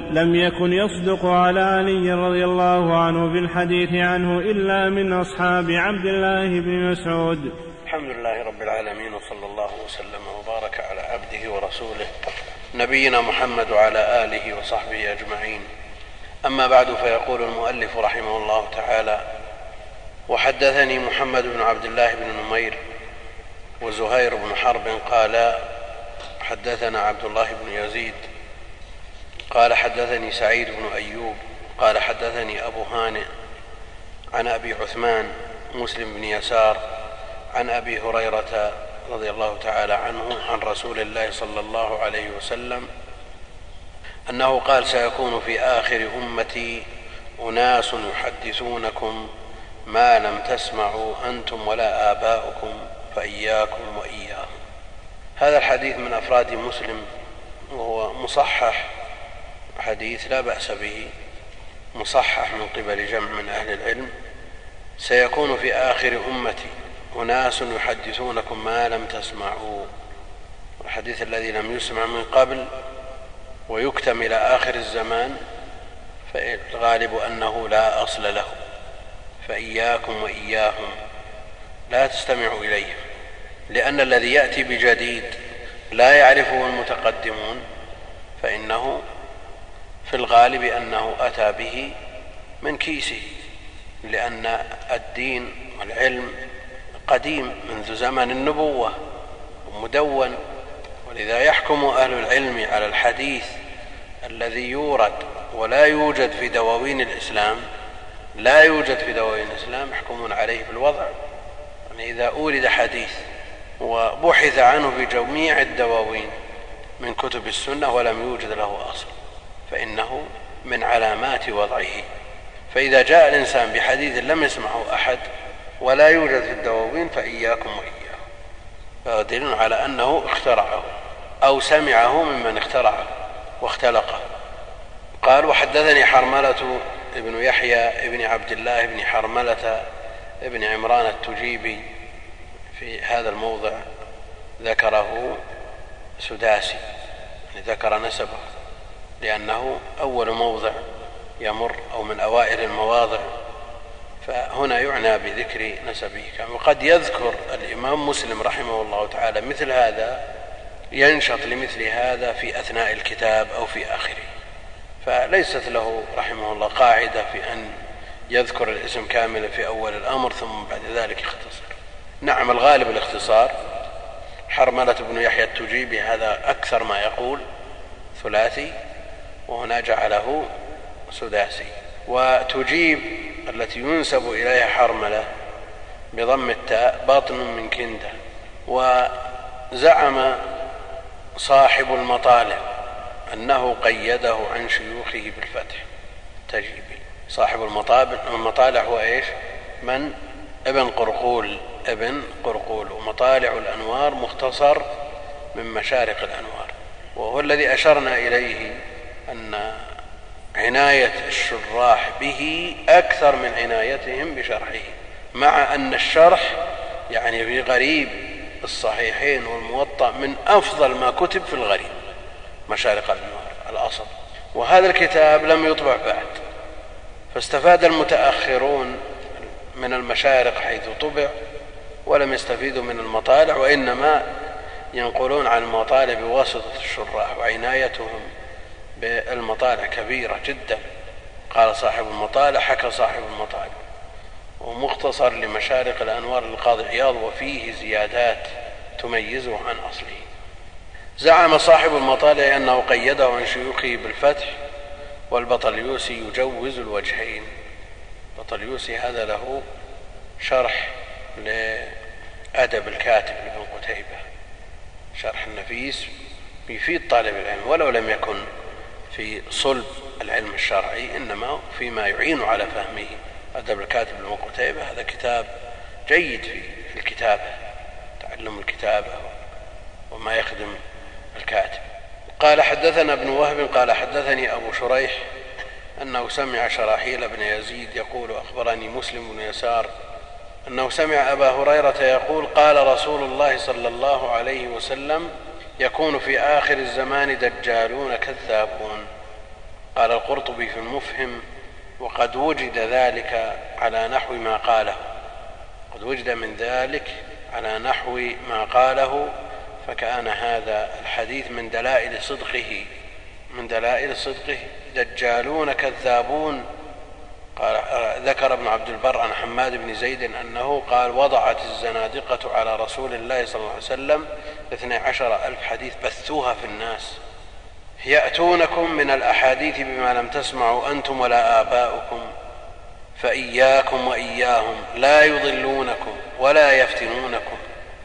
لم يكن يصدق على علي رضي الله عنه في الحديث عنه إلا من أصحاب عبد الله بن مسعود. الحمد لله رب العالمين، وصلى الله وسلم وبارك على عبده ورسوله نبينا محمد وعلى آله وصحبه أجمعين. أما بعد، فيقول المؤلف رحمه الله تعالى: وحدثني محمد بن عبد الله بن نمير وزهير بن حرب قال حدثنا عبد الله بن يزيد قال حدثني سعيد بن أيوب قال حدثني أبو هانئ عن أبي عثمان مسلم بن يسار عن أبي هريرة رضي الله تعالى عنه عن رسول الله صلى الله عليه وسلم أنه قال: سيكون في آخر أمتي أناس يحدثونكم ما لم تسمعوا أنتم ولا آباؤكم فإياكم وإياهم. هذا الحديث من أفراد مسلم، وهو مصحح، حديث لا بأس به، مصحح من قبل جمع من أهل العلم. سيكون في آخر أمتي أناس يحدثونكم ما لم تسمعوا، الحديث الذي لم يسمع من قبل ويكتم إلى آخر الزمان، فالغالب أنه لا أصل له، فإياكم وإياهم، لا تستمعوا إليهم، لأن الذي يأتي بجديد لا يعرفه المتقدمون فإنه في الغالب أنه أتى به من كيسه، لأن الدين والعلم قديم منذ زمن النبوة ومدون، ولذا يحكم أهل العلم على الحديث الذي يورد ولا يوجد في دواوين الإسلام، يحكمون عليه بالوضع. يعني إذا أورد حديث وبحث عنه في جميع الدواوين من كتب السنة ولم يوجد له أصل فإنه من علامات وضعه. فإذا جاء الإنسان بحديث لم يسمعه أحد ولا يوجد في الدواوين فإياكم وإياه، فدليل على أنه اخترعه أو سمعه ممن اخترعه واختلقه. قال: وحدثني حرملة ابن يحيى ابن عبد الله ابن حرملة ابن عمران التجيبي. في هذا الموضع ذكره سداسي، يعني ذكر نسبه، لأنه أول موضع يمر أو من أوائل المواضع، فهنا يعنى بذكر نسبه. وقد يذكر الإمام مسلم رحمه الله تعالى مثل هذا، ينشط لمثل هذا في أثناء الكتاب أو في آخره، فليست له رحمه الله قاعدة في أن يذكر الاسم كاملا في أول الأمر ثم بعد ذلك يختصر. نعم، الغالب الاختصار. حرملة بن يحيى التجيبي هذا أكثر ما يقول ثلاثي، وهنا جعله سداسي. وتجيب التي ينسب إليها حرملة بضم التاء بطن من كندة. وزعم صاحب المطالع أنه قيده عن شيوخه بالفتح، تجيبي. صاحب المطالع هو إيش؟ من؟ ابن قرقول. ومطالع الأنوار مختصر من مشارق الأنوار، وهو الذي أشرنا إليه أن عناية الشراح به أكثر من عنايتهم بشرحه، مع أن الشرح يعني في غريب الصحيحين والموطأ من أفضل ما كتب في الغريب، مشارق الأنوار الأصل. وهذا الكتاب لم يطبع بعد، فاستفاد المتأخرون من المشارق حيث طبع ولم يستفيدوا من المطالع، وإنما ينقلون عن المطالع بواسطة الشراح، وعنايتهم بالمطالع كبيرة جدا. قال صاحب المطالع، حكى صاحب المطالع، ومختصر لمشارق الأنوار للقاضي عياض، وفيه زيادات تميزه عن أصله. زعم صاحب المطالع أنه قيده عن شيوخه بالفتح، والبطليوسي يجوز الوجهين. البطليوسي هذا له شرح لأدب الكاتب لابن قتيبة، شرح نفيس يفيد طالب العلم ولو لم يكن في صلب العلم الشرعي، إنما فيما يعين على فهمه. أدب الكاتب لابن قتيبة هذا كتاب جيد في الكتابة، تعلم الكتابة وما يخدم الكاتب. قال: حدثنا ابن وهب قال حدثني أبو شريح أنه سمع شراحيل بن يزيد يقول: أخبرني مسلم بن يسار أنه سمع أبا هريرة يقول: قال رسول الله صلى الله عليه وسلم: يكون في آخر الزمان دجالون كذابون. قال القرطبي في المفهم: وقد وجد ذلك على نحو ما قاله، قد وجد من ذلك على نحو ما قاله، فكان هذا الحديث من دلائل صدقه. دجالون كذابون. قال ذكر ابن عبد البر عن حماد بن زيد أنه قال: وضعت الزنادقة على رسول الله صلى الله عليه وسلم 12,000 حديث بثوها في الناس، يأتونكم من الأحاديث بما لم تسمعوا أنتم ولا آباؤكم، فإياكم وإياهم لا يضلونكم ولا يفتنونكم.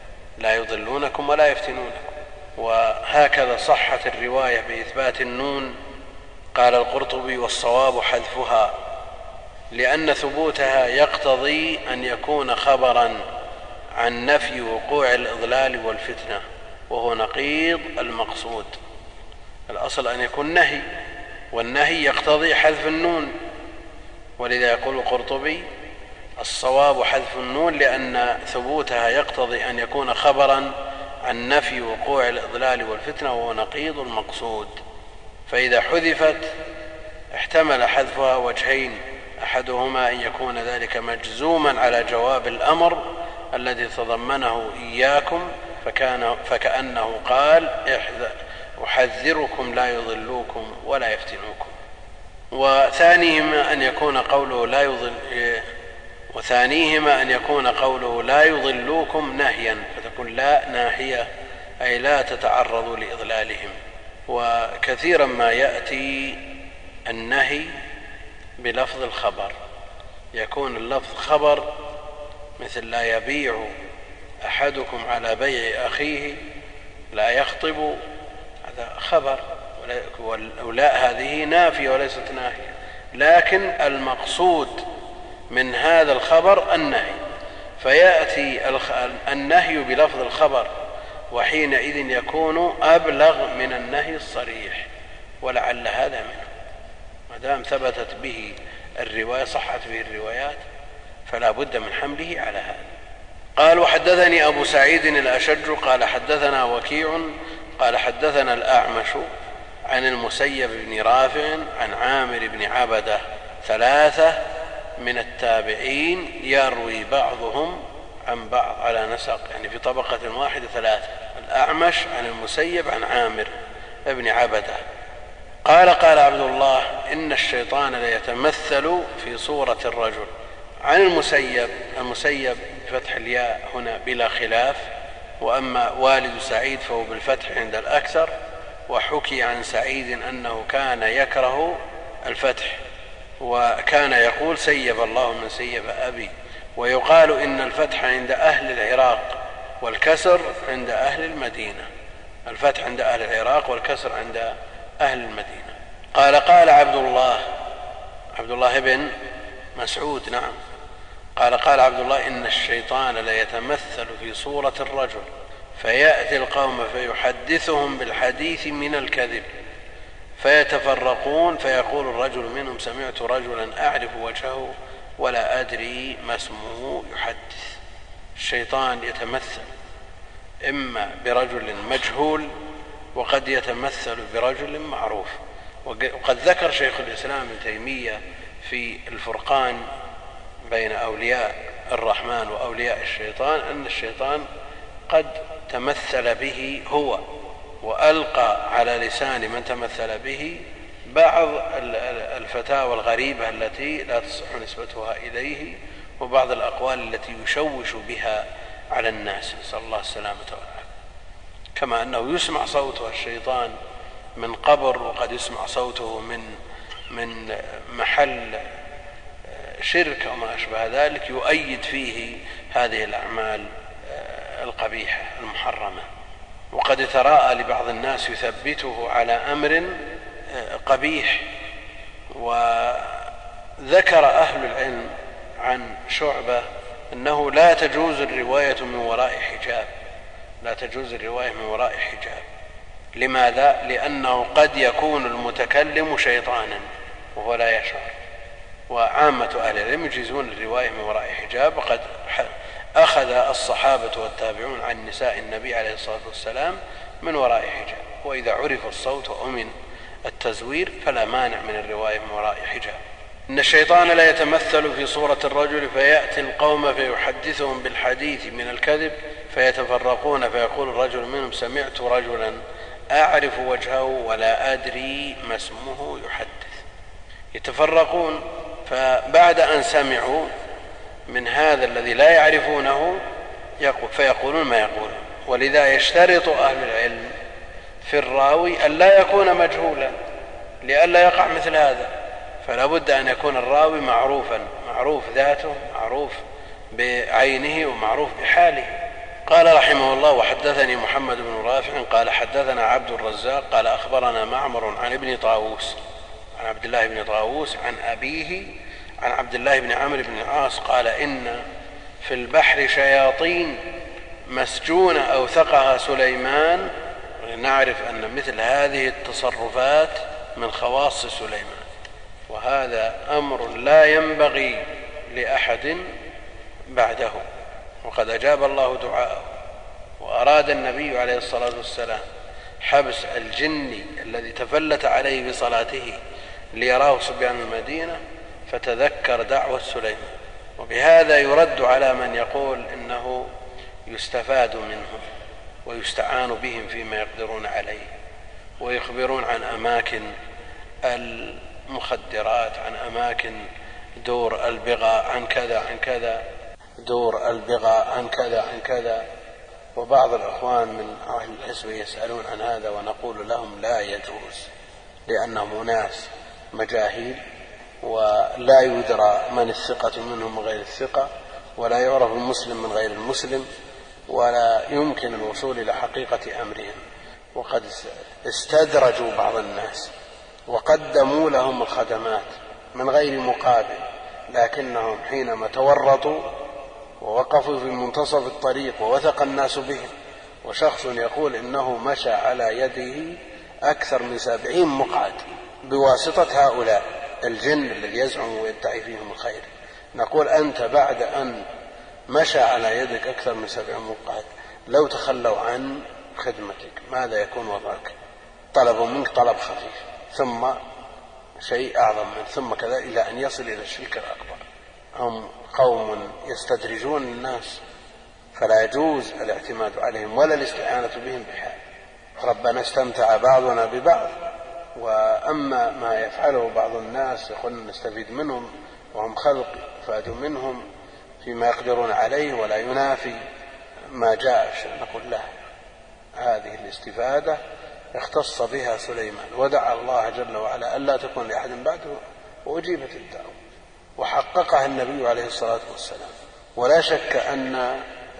وهكذا صحت الرواية بإثبات النون. قال القرطبي: والصواب حذفها، لأن ثبوتها يقتضي أن يكون خبرا عن نفي وقوع الإضلال والفتنة، وهو نقيض المقصود. الأصل أن يكون نهي، والنهي يقتضي حذف النون، ولذا يقول القرطبي: الصواب حذف النون لأن ثبوتها يقتضي أن يكون خبرا عن نفي وقوع الإضلال والفتنة، وهو نقيض المقصود. فإذا حذفت احتمل حذفها وجهين: أحدهما أن يكون ذلك مجزوما على جواب الأمر الذي تضمنه إياكم، فكأنه قال: أحذركم لا يضلوكم ولا يفتنوكم. وثانيهما أن يكون قوله لا يضلوكم نهيا، فتكون لا ناهية، أي لا تتعرضوا لإضلالهم. وكثيرا ما يأتي النهي بلفظ الخبر، يكون اللفظ خبر، مثل: لا يبيع أحدكم على بيع أخيه، لا يخطب، هذا خبر، والأولاء هذه نافية وليست ناهية، لكن المقصود من هذا الخبر النهي، فيأتي النهي بلفظ الخبر، وحينئذ يكون أبلغ من النهي الصريح، ولعل هذا منه، ما دام ثبتت به الرواية، صحت به الروايات، فلا بد من حمله على هذا. قال: وحدثني أبو سعيد الأشج قال حدثنا وكيع قال حدثنا الأعمش عن المسيب بن رافع عن عامر بن عبدة، 3 من التابعين يروي بعضهم عن بعض على نسق، يعني في طبقة واحدة 3: الأعمش عن المسيب عن عامر بن عبدة. قال عبد الله: إن الشيطان ليتمثل في صورة الرجل. عن المسيب بفتح الياء هنا بلا خلاف، وأما والد سعيد فهو بالفتح عند الأكثر. وحكي عن سعيد أنه كان يكره الفتح، وكان يقول: سيب الله من سيب أبي. ويقال إن الفتح عند أهل العراق والكسر عند أهل المدينة، الفتح عند أهل العراق والكسر عند أهل المدينة. قال عبد الله بن مسعود، نعم، قال عبد الله: إن الشيطان ليتمثل في صورة الرجل، فيأتي القوم فيحدثهم بالحديث من الكذب، فيتفرقون، فيقول الرجل منهم: سمعت رجلا أعرف وجهه ولا أدري ما اسمه يحدث. الشيطان يتمثل إما برجل مجهول، وقد يتمثل برجل معروف. وقد ذكر شيخ الإسلام ابن تيمية في الفرقان بين أولياء الرحمن وأولياء الشيطان أن الشيطان قد تمثل به هو، وألقى على لسان من تمثل به بعض الفتاوى الغريبة التي لا تصح نسبتها إليه، وبعض الأقوال التي يشوش بها على الناس، نسأل الله السلامة والعافية. كما أنه يسمع صوته الشيطان من قبر، وقد يسمع صوته من محل شرك أو ما أشبه ذلك، يؤيد فيه هذه الأعمال القبيحة المحرمة. وقد تراءى لبعض الناس يثبته على أمر قبيح. وذكر أهل العلم عن شعبة أنه لا تجوز الرواية من وراء حجاب، لا تجوز الرواية من وراء حجاب. لماذا؟ لأنه قد يكون المتكلم شيطانا وهو لا يشعر، وعامة أهل العلم يجيزون الرواية من وراء حجاب. وقد أخذ الصحابة والتابعون عن نساء النبي عليه الصلاة والسلام من وراء حجاب، وإذا عرف الصوت وأمن التزوير فلا مانع من الرواية من وراء حجاب. إن الشيطان لا يتمثل في صورة الرجل فيأتي القوم فيحدثهم بالحديث من الكذب فيتفرقون فيقول الرجل منهم سمعت رجلا أعرف وجهه ولا أدري ما اسمه يحدث. يتفرقون، فبعد أن سمعوا من هذا الذي لا يعرفونه فيقولون ما يقولون. ولذا يشترط أهل العلم في الراوي أن لا يكون مجهولا لئلا يقع مثل هذا، فلا بد أن يكون الراوي معروفا، معروف ذاته، معروف بعينه، ومعروف بحاله. قال رحمه الله: وحدثني محمد بن رافع قال حدثنا عبد الرزاق قال أخبرنا معمر عن ابن طاووس عن عبد الله بن طاووس عن أبيه عن عبد الله بن عمرو بن العاص قال إن في البحر شياطين مسجونة أوثقها سليمان. نعرف أن مثل هذه التصرفات من خواص سليمان، وهذا أمر لا ينبغي لأحد بعده، وقد أجاب الله دعاءه. وأراد النبي عليه الصلاة والسلام حبس الجن الذي تفلت عليه بصلاته ليراه صبيان المدينة، فتذكر دعوة سليمان. وبهذا يرد على من يقول إنه يستفاد منهم ويستعان بهم فيما يقدرون عليه، ويخبرون عن أماكن المخدرات، عن أماكن دور البغاء، عن كذا عن كذا، دور البغاء عن كذا عن كذا. وبعض الأخوان من أهل الحزب يسألون عن هذا، ونقول لهم لا يجوز، لأنهم أناس مجاهيل ولا يدرى من الثقة منهم من غير الثقة، ولا يعرف المسلم من غير المسلم، ولا يمكن الوصول إلى حقيقة أمرهم. وقد استدرجوا بعض الناس وقدموا لهم الخدمات من غير مقابل، لكنهم حينما تورطوا ووقفوا في منتصف الطريق ووثق الناس بهم، وشخص يقول إنه مشى على يده أكثر من 70 مقعد بواسطة هؤلاء الجن الذي يزعم ويدعي فيهم الخير، نقول أنت بعد أن مشى على يدك أكثر من 70 مقعد لو تخلوا عن خدمتك ماذا يكون وضعك؟ طلبوا منك طلب خفيف، ثم شيء أعظم من ثم كذا، إلى أن يصل إلى الشرك الأكبر. هم قوم يستدرجون الناس، فلا يجوز الاعتماد عليهم ولا الاستعانة بهم بحال. ربنا استمتع بعضنا ببعض، وأما ما يفعله بعض الناس يقولون نستفيد منهم وهم خلق فادوا منهم فيما يقدرون عليه ولا ينافي ما جاء، نقول لا، هذه الاستفادة اختص بها سليمان، ودعا الله جل وعلا ألا تكون لأحد بعده، وأجيبت الدعوة وحققها النبي عليه الصلاة والسلام. ولا شك أن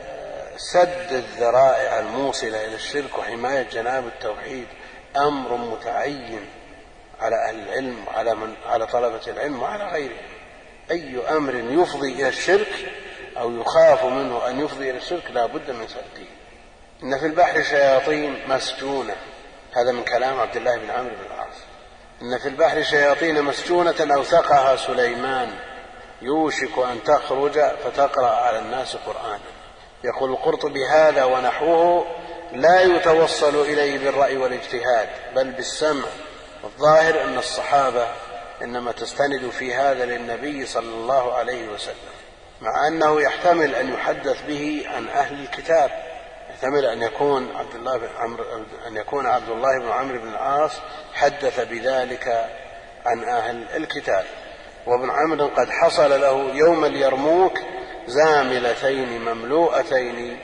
سد الذرائع الموصلة إلى الشرك وحماية جناب التوحيد أمر متعين على أهل العلم وعلى طلبة العلم وعلى غيرهم. أي أمر يفضي إلى الشرك أو يخاف منه أن يفضي إلى الشرك لا بد من سده. إن في البحر شياطين مسجونة، هذا من كلام عبد الله بن عمرو بن العاص. إن في البحر شياطين مسجونة أوثقها سليمان يوشك أن تخرج فتقرأ على الناس قرآنا. يقول القرطبي هذا ونحوه لا يتوصل إليه بالرأي والاجتهاد بل بالسمع، والظاهر أن الصحابة إنما تستند في هذا للنبي صلى الله عليه وسلم، مع أنه يحتمل أن يحدث به عن أهل الكتاب، يحتمل أن يكون عبد الله بن عمرو بن العاص حدث بذلك عن أهل الكتاب. وابن عمرو قد حصل له يوم اليرموك زاملتين مملوءتين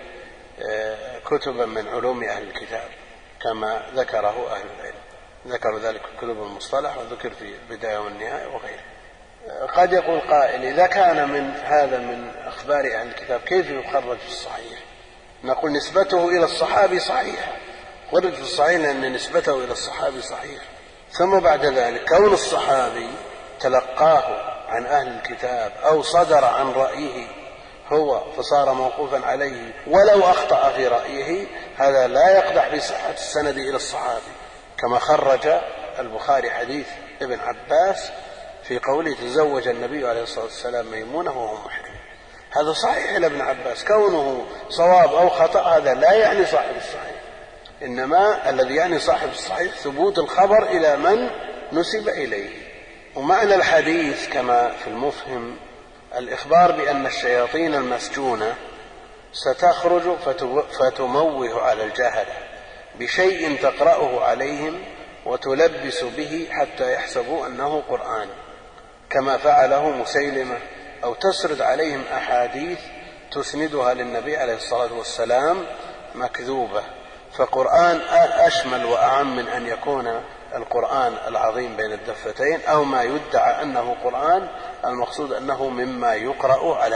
كتبا من علوم أهل الكتاب كما ذكره أهل العلم، ذكروا ذلك في كتب المصطلح وذكر في البداية والنهاية وغيره. قد يقول قائل إذا كان من هذا من أخبار أهل الكتاب كيف يخرج في الصحيح؟ نقول نسبته إلى الصحابي صحيحة، خرج في الصحيح لأن نسبته إلى الصحابي صحيح. ثم بعد ذلك كون الصحابي تلقاه عن أهل الكتاب أو صدر عن رأيه هو فصار موقوفا عليه ولو أخطأ في رأيه، هذا لا يقدح بصحة السند إلى الصحابي، كما خرج البخاري حديث ابن عباس في قوله تزوج النبي عليه الصلاة والسلام ميمونة وهو محرم. هذا صحيح إلى ابن عباس، كونه صواب أو خطأ هذا لا يعني صاحب الصحيح. إنما الذي يعني صاحب الصحيح ثبوت الخبر إلى من نسب إليه. ومعنى الحديث كما في المفهم الإخبار بأن الشياطين المسجونة ستخرج فتموه على الجهلة بشيء تقرأه عليهم وتلبس به حتى يحسبوا أنه قرآن، كما فعله مسيلمة، أو تسرد عليهم أحاديث تسندها للنبي عليه الصلاة والسلام مكذوبة. فقرآن أشمل وأعم من أن يكون القرآن العظيم بين الدفتين أو ما يدعى أنه قرآن. المقصود أنه مما يقرأ على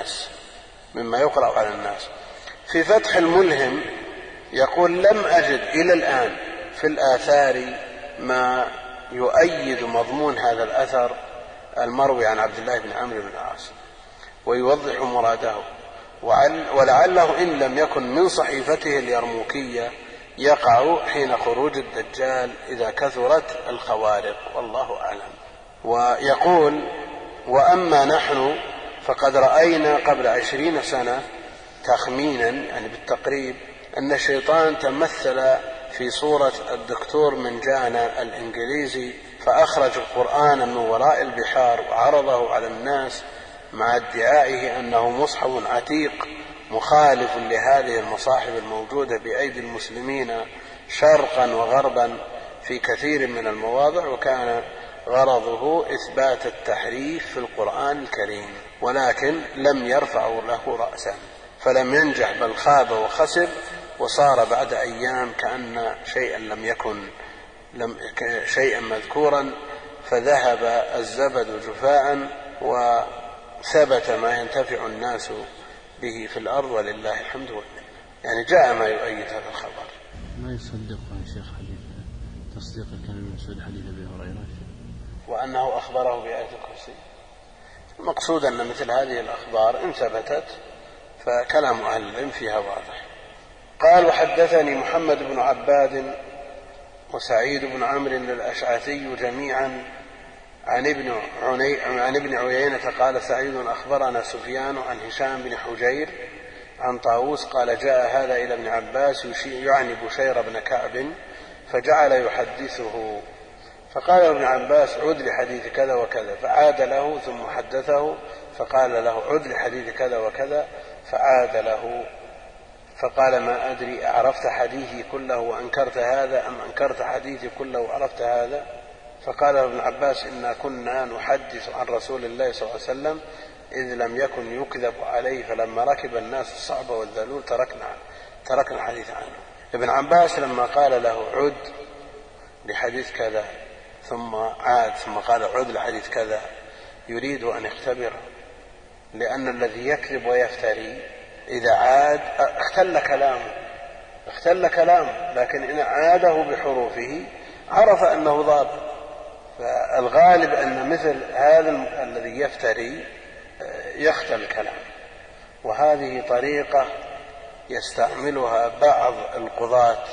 الناس. في فتح الملهم يقول: لم أجد إلى الآن في الآثار ما يؤيد مضمون هذا الأثر المروي عن عبد الله بن عمرو بن العاص ويوضح مراده، ولعله إن لم يكن من صحيفته اليرموكية يقع حين خروج الدجال إذا كثرت الخوارق، والله أعلم. ويقول: وأما نحن فقد رأينا قبل 20 سنة تخمينا، يعني بالتقريب، أن الشيطان تمثل في صورة الدكتور منجانا الإنجليزي فأخرج القرآن من وراء البحار وعرضه على الناس مع ادعائه أنه مصحف عتيق مخالف لهذه المصاحف الموجودة بأيدي المسلمين شرقا وغربا في كثير من المواضع، وكان غرضه إثبات التحريف في القرآن الكريم، ولكن لم يرفعوا له رأسا، فلم ينجح بل خاب وخسر، وصار بعد أيام كأن شيئا لم يكن شيئا مذكورا، فذهب الزبد جفاء وثبت ما ينتفع الناس به في الأرض، ولله الحمد والمنة. يعني جاء ما يؤيد هذا الخبر. ما يصدقه يا شيخ حديث تصديق كان من سعود حديث أبي هريرة وأنه أخبره بآية الكرسي. المقصود أن مثل هذه الأخبار إن ثبتت فكلام أهل العلم فيها واضح. قال: وحدثني محمد بن عباد وسعيد بن عمرو الأشعثي جميعا عن ابن عيينة قال: سعيد أخبرنا سفيان عن هشام بن حجير عن طاووس قال: جاء هذا إلى ابن عباس يعني بشير بن كعب فجعل يحدثه، فقال ابن عباس: عد لحديث كذا وكذا، فعاد له ثم حدثه، فقال له: عد لحديث كذا وكذا، فعاد له، فقال: ما أدري أعرفت حديثي كله وأنكرت هذا أم أنكرت حديثي كله وعرفت هذا؟ فقال ابن عباس: إنا كنا نحدث عن رسول الله صلى الله عليه وسلم إذ لم يكن يكذب عليه، فلما ركب الناس الصعب والذلول تركنا الحديث عنه. ابن عباس لما قال له: عد لحديث كذا، ثم عاد ثم قال: عد لحديث كذا، يريد أن يختبره، لأن الذي يكذب ويفتري إذا عاد اختل كلامه، لكن إن عاده بحروفه عرف أنه ضابط. فالغالب أن مثل هذا الذي يفتري يختل الكلام، وهذه طريقة يستعملها بعض القضاة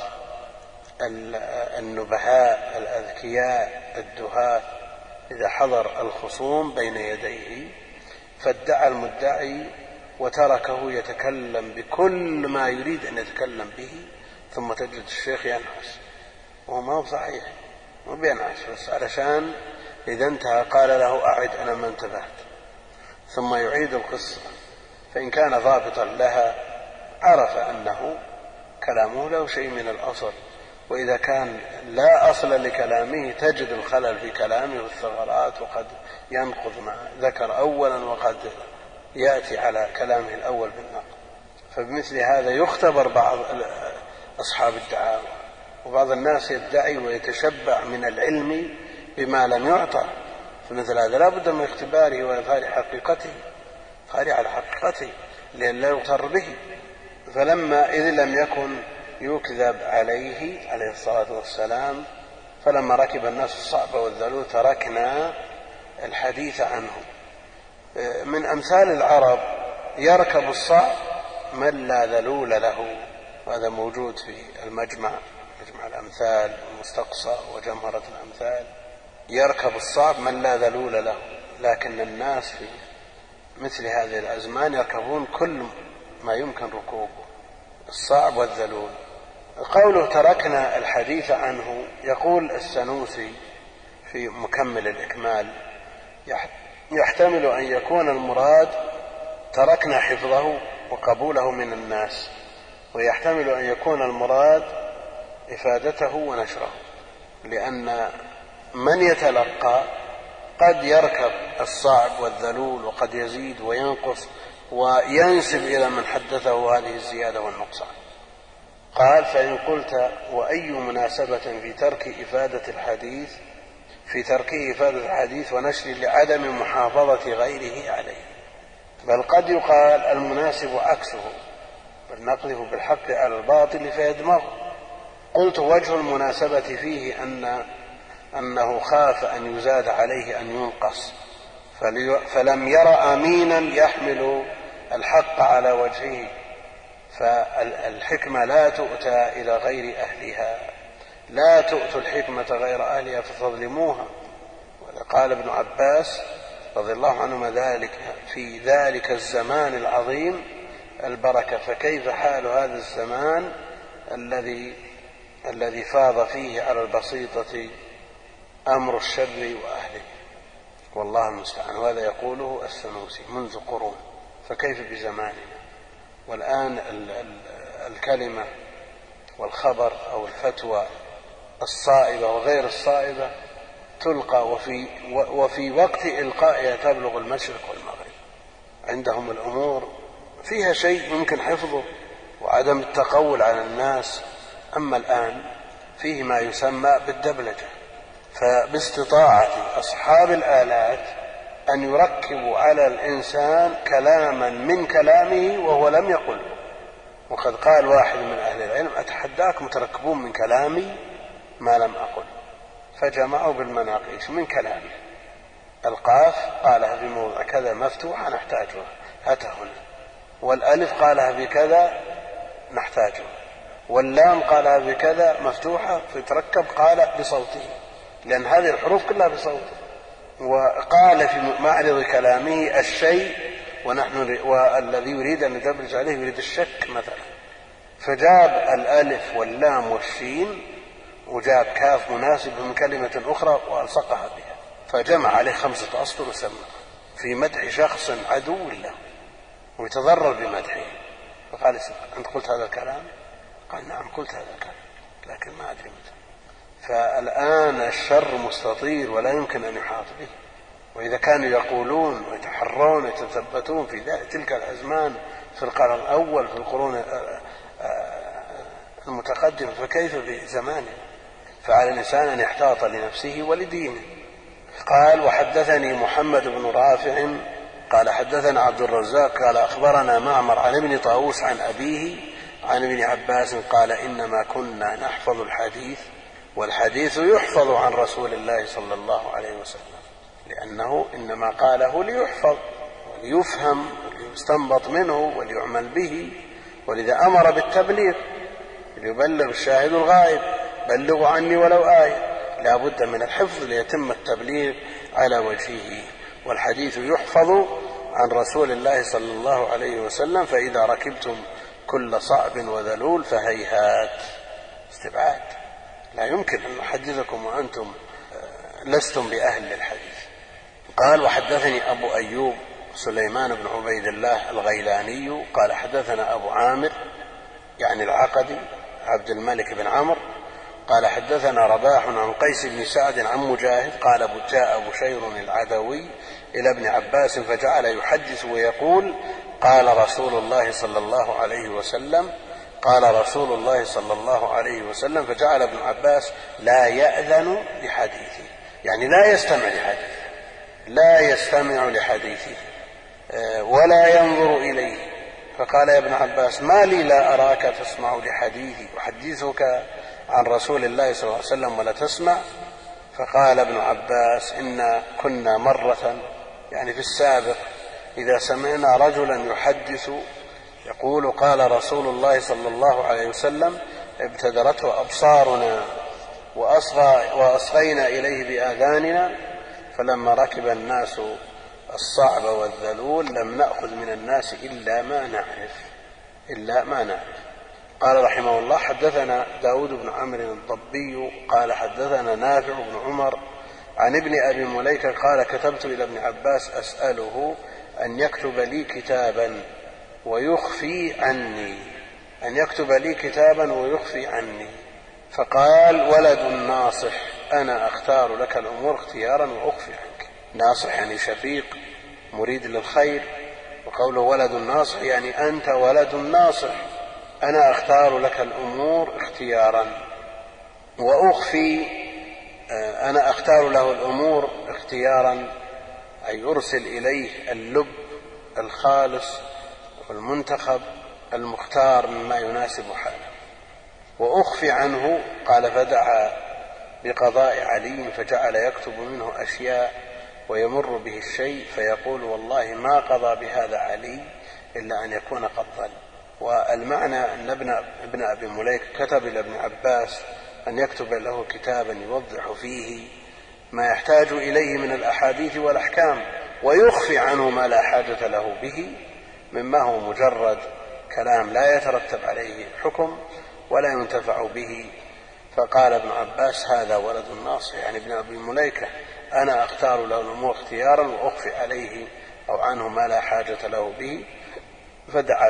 النبهاء الأذكياء الدهاة إذا حضر الخصوم بين يديه فادعى المدعي وتركه يتكلم بكل ما يريد أن يتكلم به، ثم تجد الشيخ ينعس، وهو ما هو صحيح، مو بينعس بس علشان إذا انتهى قال له: أعد أنا ما انتبهت، ثم يعيد القصة، فإن كان ضابطا لها عرف أنه كلامه له شيء من الأصل، وإذا كان لا أصل لكلامه تجد الخلل في كلامه والثغرات، وقد ينقض ما ذكر أولا وقد يأتي على كلامه الأول بالنقد. فبمثل هذا يختبر بعض أصحاب الدعاوى، وبعض الناس يدعي ويتشبع من العلم بما لم يعطى، فمثل هذا لا بد من اختباره وإظهار حقيقته على حقيقته لأن لا يغتر به. فلما إذ لم يكن يكذب عليه الصلاة والسلام، فلما ركب الناس الصعب والذلول تركنا الحديث عنه. من أمثال العرب يركب الصعب من لا ذلول له، وهذا موجود في مجمع الأمثال والمستقصى وجمهرة الأمثال. يركب الصعب من لا ذلول له، لكن الناس في مثل هذه الأزمان يركبون كل ما يمكن ركوبه، الصعب والذلول، قوله تركنا الحديث عنه، يقول السنوسي في مكمل الإكمال: يحتمل أن يكون المراد تركنا حفظه وقبوله من الناس، ويحتمل أن يكون المراد إفادته ونشره، لأن من يتلقى قد يركب الصعب والذلول، وقد يزيد وينقص وينسب إلى من حدثه هذه الزيادة والنقصان. قال: فإن قلت وأي مناسبة في تركه إفادة الحديث ونشر لعدم محافظة غيره عليه، بل قد يقال المناسب عكسه، بل نقذف بالحق على الباطل فيدمغه. قلت: وجه المناسبة فيه أنه خاف أن يزاد عليه أن ينقص، فلم ير أمينا يحمل الحق على وجهه، فالحكمة لا تؤتى إلى غير أهلها، لا تؤتوا الحكمة غير أهلها فتظلموها. وقال ابن عباس رضي الله عنهما: ذلك في ذلك الزمان العظيم البركة، فكيف حال هذا الزمان الذي فاض فيه على البسيطة أمر الشر وأهله، والله المستعان. وهذا يقوله السنوسي منذ قرون، فكيف بزماننا؟ والآن الكلمة والخبر أو الفتوى الصائبة وغير الصائبة تلقى، وفي وقت إلقائها تبلغ المشرق والمغرب. عندهم الأمور فيها شيء يمكن حفظه وعدم التقول على الناس، أما الآن فيه ما يسمى بالدبلجة. فباستطاعة أصحاب الآلات أن يركبوا على الإنسان كلاما من كلامه وهو لم يقله. وقد قال واحد من أهل العلم: أتحداكم تركبون من كلامي ما لم أقل. فجمعوا بالمناقيش من كلامه. القاف قالها في موضع كذا مفتوحة نحتاجها، هاتها هنا. والألف قالها بكذا نحتاجها. واللام قالها بكذا مفتوحة فتركب، قال بصوته، لأن هذه الحروف كلها بصوته. وقال في معرض كلامه الشيء، والذي يريد أن يدبلج عليه يريد الشك مثلا، فجاب الألف واللام والشين وجاب كاف مناسب من كلمة أخرى وألصقها بها، فجمع عليه 5 أسطر وسمى في مدح شخص عدو له ويتضرر بمدحه. فقال: أنت قلت هذا الكلام؟ قال: نعم قلت هذا الكلام، لكن ما أدري متى. فالآن الشر مستطير ولا يمكن أن يحاط به. وإذا كانوا يقولون ويتحرون ويتثبتون في تلك الأزمان في القرن الأول في القرون المتقدمة، فكيف بزمانه؟ فعلى الإنسان أن يحتاط لنفسه ولدينه. قال: وحدثني محمد بن رافع قال حدثنا عبد الرزاق قال أخبرنا معمر عن ابن طاووس عن أبيه عن ابن عباس قال: إنما كنا نحفظ الحديث والحديث يحفظ عن رسول الله صلى الله عليه وسلم، لأنه إنما قاله ليحفظ وليفهم وليستنبط منه وليعمل به، ولذا أمر بالتبليغ ليبلغ الشاهد الغائب: بلغوا عني ولو آية. لا بد من الحفظ ليتم التبليغ على وجهه. والحديث يحفظ عن رسول الله صلى الله عليه وسلم، فإذا ركبتم كل صعب وذلول فهيهات، استبعاد، لا يمكن أن نحدثكم وأنتم لستم بأهل للحديث. قال: وحدثني أبو أيوب سليمان بن عبيد الله الغيلاني قال حدثنا أبو عامر يعني العقدي عبد الملك بن عمرو قال حدثنا رباح عن قيس بن سعد عن مجاهد قال: جاء بشير العدوي إلى ابن عباس فجعل يحدث ويقول: قال رسول الله صلى الله عليه وسلم، قال رسول الله صلى الله عليه وسلم. فجعل ابن عباس لا يأذن لحديثه، يعني لا يستمع لحديثه ولا ينظر إليه. فقال يا ابن عباس: ما لي لا أراك تسمع لحديثي أحدثك عن رسول الله صلى الله عليه وسلم ولا تسمع؟ فقال ابن عباس: إن كنا مرة يعني في السابق إذا سمعنا رجلا يحدث يقول قال رسول الله صلى الله عليه وسلم ابتدرته أبصارنا وأصغينا إليه بآذاننا، فلما ركب الناس الصعب والذلول لم نأخذ من الناس إلا ما نعرف. قال رحمه الله: حدثنا داود بن عمرو الضبي قال حدثنا نافع بن عمر عن ابن أبي مليكة قال: كتبت إلى ابن عباس أسأله أن يكتب لي كتابا ويخفي عني، فقال: ولد ناصح أنا أختار لك الأمور اختيارا وأخفي عنك. ناصح يعني شفيق مريد للخير، وقوله ولد ناصح يعني أنت ولد ناصح، أنا أختار لك الأمور اختيارا وأخفي، أنا أختار له الأمور اختيارا أي أرسل إليه اللب الخالص والمنتخب المختار مما يناسب حاله. وأخفي عنه قال: فدعا بقضاء علي فجعل يكتب منه أشياء ويمر به الشيء فيقول: والله ما قضى بهذا علي إلا أن يكون قد ضل. والمعنى أن ابن أبي مليك كتب إلى ابن عباس أن يكتب له كتابا يوضح فيه ما يحتاج إليه من الأحاديث والأحكام، ويخفي عنه ما لا حاجة له به مما هو مجرد كلام لا يترتب عليه حكم ولا ينتفع به. فقال ابن عباس: هذا ولد الناصح يعني ابن أبي مليكة، أنا أختار له الأمور اختيارا وأخفي عليه أو عنه ما لا حاجة له به. فدعا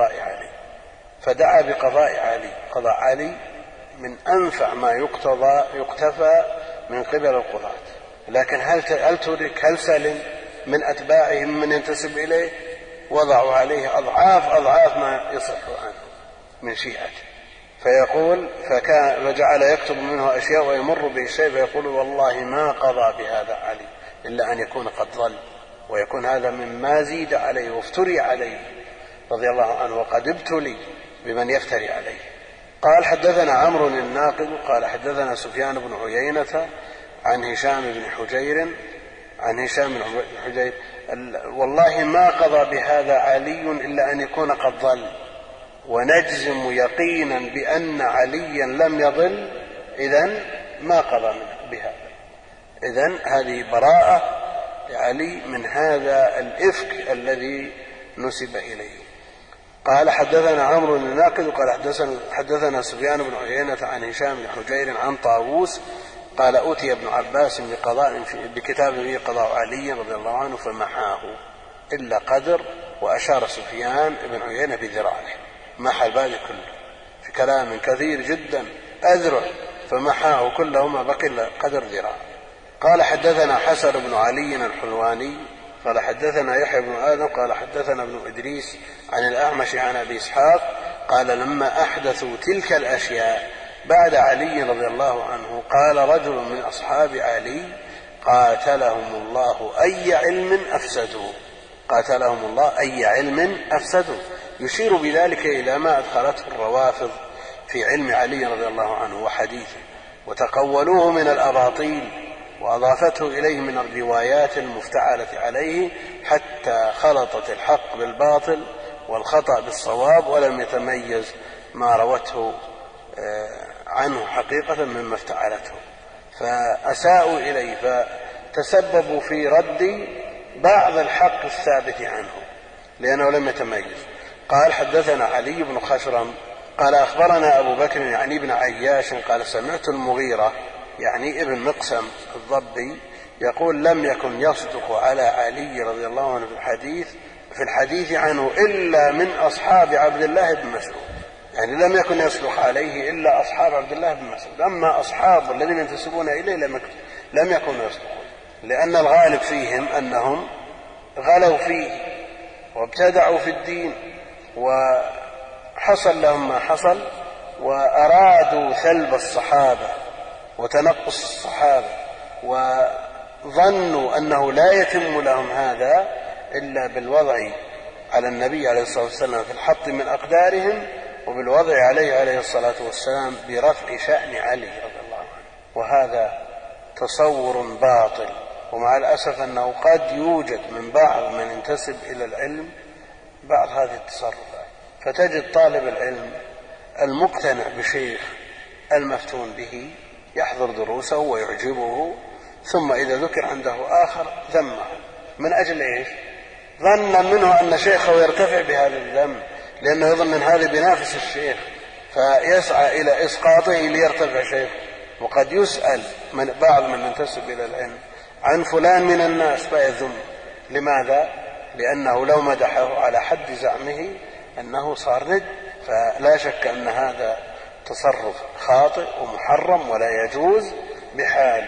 بقضاء علي. قضاء علي من أنفع ما يقتفى من قبل القضاة، لكن هل سلم من أتباعهم من ينتسب إليه؟ وضعوا عليه أضعاف ما يصح عنه من شيعته. فيقول: فجعل يكتب منه أشياء ويمر به الشيء فيقول: والله ما قضى بهذا علي إلا أن يكون قد ضل، ويكون هذا مما زيد عليه وافتري عليه رضي الله عنه، وقد ابتلي بمن يفتري عليه. قال: حدثنا عمرو الناقد قال حدثنا سفيان بن عيينة عن هشام بن حجير والله ما قضى بهذا علي إلا أن يكون قد ضل، ونجزم يقينا بأن عليا لم يضل، إذن ما قضى بهذا. إذن هذه براءة لعلي من هذا الإفك الذي نسب إليه. قال: حدثنا عمرو الناقد قال حدثنا سفيان بن عيينة عن هشام بن حجير عن طاووس قال: أوتي ابن عباس بكتاب فيه قضاء علي رضي الله عنه فمحاه إلا قدر، وأشار سفيان بن عيينة بذراعه، محى الباقي كله في كلام كثير جدا أذرع، فمحاه كله ما بقي إلا قدر ذراع. قال: حدثنا حسن بن علي الحلواني قال حدثنا يحيى بن آدم قال حدثنا ابن إدريس عن الأعمش عن أبي إسحاق قال: لما أحدثوا تلك الأشياء بعد علي رضي الله عنه قال رجل من أصحاب علي: قاتلهم الله أي علم أفسدوا، يشير بذلك إلى ما أدخلته الروافض في علم علي رضي الله عنه وحديثه، وتقولوه من الأباطيل وأضافته إليه من الروايات المفتعلة عليه، حتى خلطت الحق بالباطل والخطأ بالصواب، ولم يتميز ما روته عنه حقيقة مما افتعلته، فأساءوا إليه فتسببوا في رد بعض الحق الثابت عنه لأنه لم يتميز. قال: حدثنا علي بن خشرم قال أخبرنا أبو بكر يعني ابن عياش قال: سمعت المغيرة يعني ابن مقسم الضبي يقول: لم يكن يصدق على علي رضي الله عنه في الحديث عنه إلا من أصحاب عبد الله بن مسعود، يعني لم يكن يصدق عليه إلا أصحاب عبد الله بن مسعود، أما أصحاب الذين ينتسبون إليه لم يكونوا يصدقون، لأن الغالب فيهم أنهم غلوا فيه وابتدعوا في الدين وحصل لهم ما حصل، وأرادوا ثلب الصحابة وتنقص الصحابة، وظنوا أنه لا يتم لهم هذا إلا بالوضع على النبي عليه الصلاة والسلام في الحط من أقدارهم، وبالوضع عليه الصلاة والسلام برفع شأن علي رضي الله عنه. وهذا تصور باطل، ومع الأسف أنه قد يوجد من بعض من ينتسب إلى العلم بعض هذه التصرفات، فتجد طالب العلم المقتنع بشيخ المفتون به يحضر دروسه ويعجبه، ثم إذا ذكر عنده آخر ذمه من أجل إيش؟ ظن منه أن شيخه يرتفع بهذا الذم، لأنه يظن أن هذا بينافس الشيخ فيسعى إلى إسقاطه ليرتفع شيخه. وقد يسأل بعض من ينتسب إلى العلم عن فلان من الناس فيذم. لماذا؟ لأنه لو مدحه على حد زعمه أنه صار ند. فلا شك أن هذا تصرف خاطئ ومحرم ولا يجوز بحال،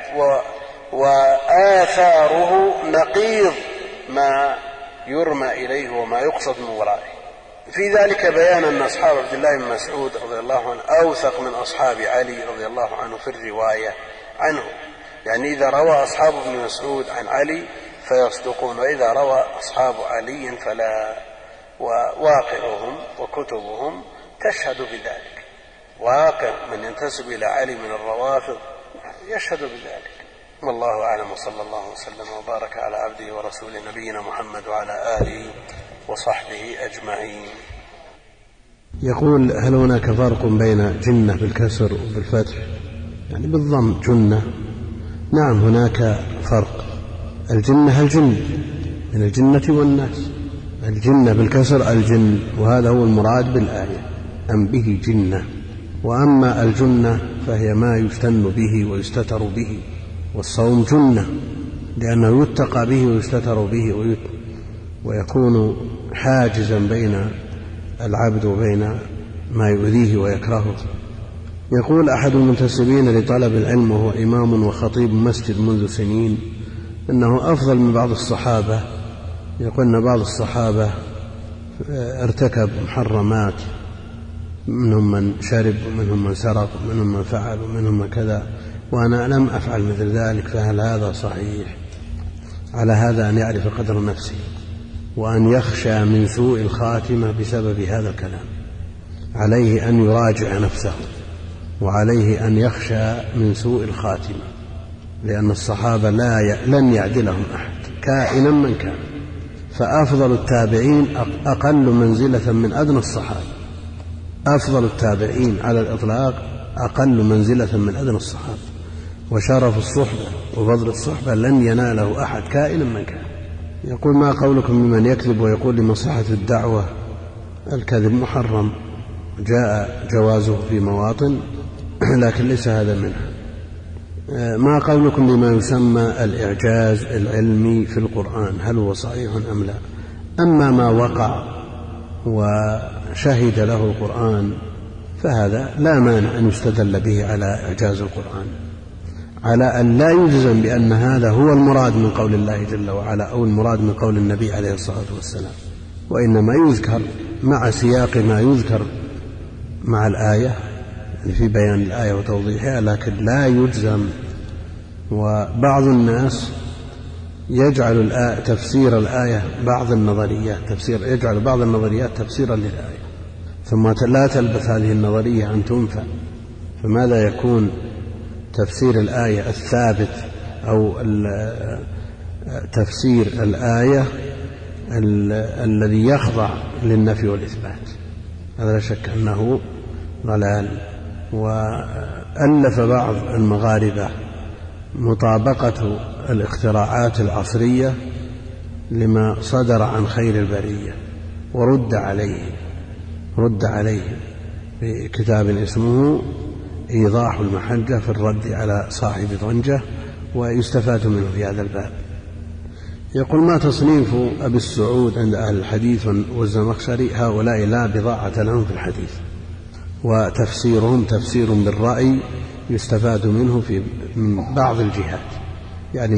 وآثاره نقيض ما يرمى إليه وما يقصد من ورائه. في ذلك بيان أن أصحاب عبد الله بن مسعود رضي الله عنه أوثق من أصحاب علي رضي الله عنه في الرواية عنه. يعني إذا روى أصحاب ابن مسعود عن علي فيصدقون، وإذا روى أصحاب علي فلا. وواقعهم وكتبهم تشهد بذلك. واقع من ينتسب إلى علي من الروافض يشهد بذلك. والله أعلم، وصلى الله وسلم وبارك على عبده ورسوله نبينا محمد وعلى آله وصحبه أجمعين. يقول: هل هناك فرق بين جنة بالكسر وبالفتح؟ يعني بالضم جنة. نعم هناك فرق. الجنة الجن من الجنة والناس. الجنة بالكسر الجن، وهذا هو المراد بالآية، أم به جنة. وأما الجنة فهي ما يفتن به ويستتر به، والصوم جنة لأنه يتقى به ويستتر به ويكون حاجزا بين العبد وبين ما يؤذيه ويكرهه. يقول أحد المنتسبين لطلب العلم وهو إمام وخطيب مسجد منذ سنين إنه أفضل من بعض الصحابة. يقول أن بعض الصحابة ارتكب محرمات، منهم من شرب ومنهم من سرق ومنهم من فعل ومنهم من كذا، وأنا لم أفعل مثل ذلك، فهل هذا صحيح؟ على هذا أن يعرف قدر نفسه، وأن يخشى من سوء الخاتمة بسبب هذا الكلام. عليه أن يراجع نفسه، وعليه أن يخشى من سوء الخاتمة، لأن الصحابة لن يعدلهم أحد كائنا من كان. فأفضل التابعين أقل منزلة من أدنى الصحابة. أفضل التابعين على الإطلاق أقل منزلة من أدنى الصحابة. وشرف الصحبة وفضل الصحبة لن يناله أحد كائنا من كان. يقول: ما قولكم بمن يكذب ويقول لمصلحة الدعوة؟ الكذب محرم، جاء جوازه في مواطن لكن ليس هذا منها. ما قولكم بما يسمى الإعجاز العلمي في القرآن؟ هل هو صحيح أم لا؟ أما ما وقع وشهد له القرآن فهذا لا مانع أن يستدل به على إعجاز القرآن، على أن لا يجزم بأن هذا هو المراد من قول الله جل وعلا أو المراد من قول النبي عليه الصلاة والسلام، وإنما يذكر مع سياق ما يذكر مع الآية في بيان الآية وتوضيحها، لكن لا يجزم. وبعض الناس يجعل تفسير الآية بعض النظريات يجعل بعض النظريات تفسيرا للآية، ثم لا تلبث هذه النظرية أن تنفى. فماذا يكون تفسير الآية الثابت أو تفسير الآية الذي يخضع للنفي والإثبات؟ هذا لا شك أنه ضلال. وألف بعض المغاربة مطابقة الاختراعات العصرية لما صدر عن خير البرية، ورد عليه في كتاب اسمه إيضاح المحجة في الرد على صاحب طنجة، ويستفاد منه في هذا الباب. يقول: ما تصنيف أبي السعود عند أهل الحديث والزمخشري؟ هؤلاء لا بضاعة لهم في الحديث، وتفسيرهم تفسير بالرأي يستفاد منه من بعض الجهات، يعني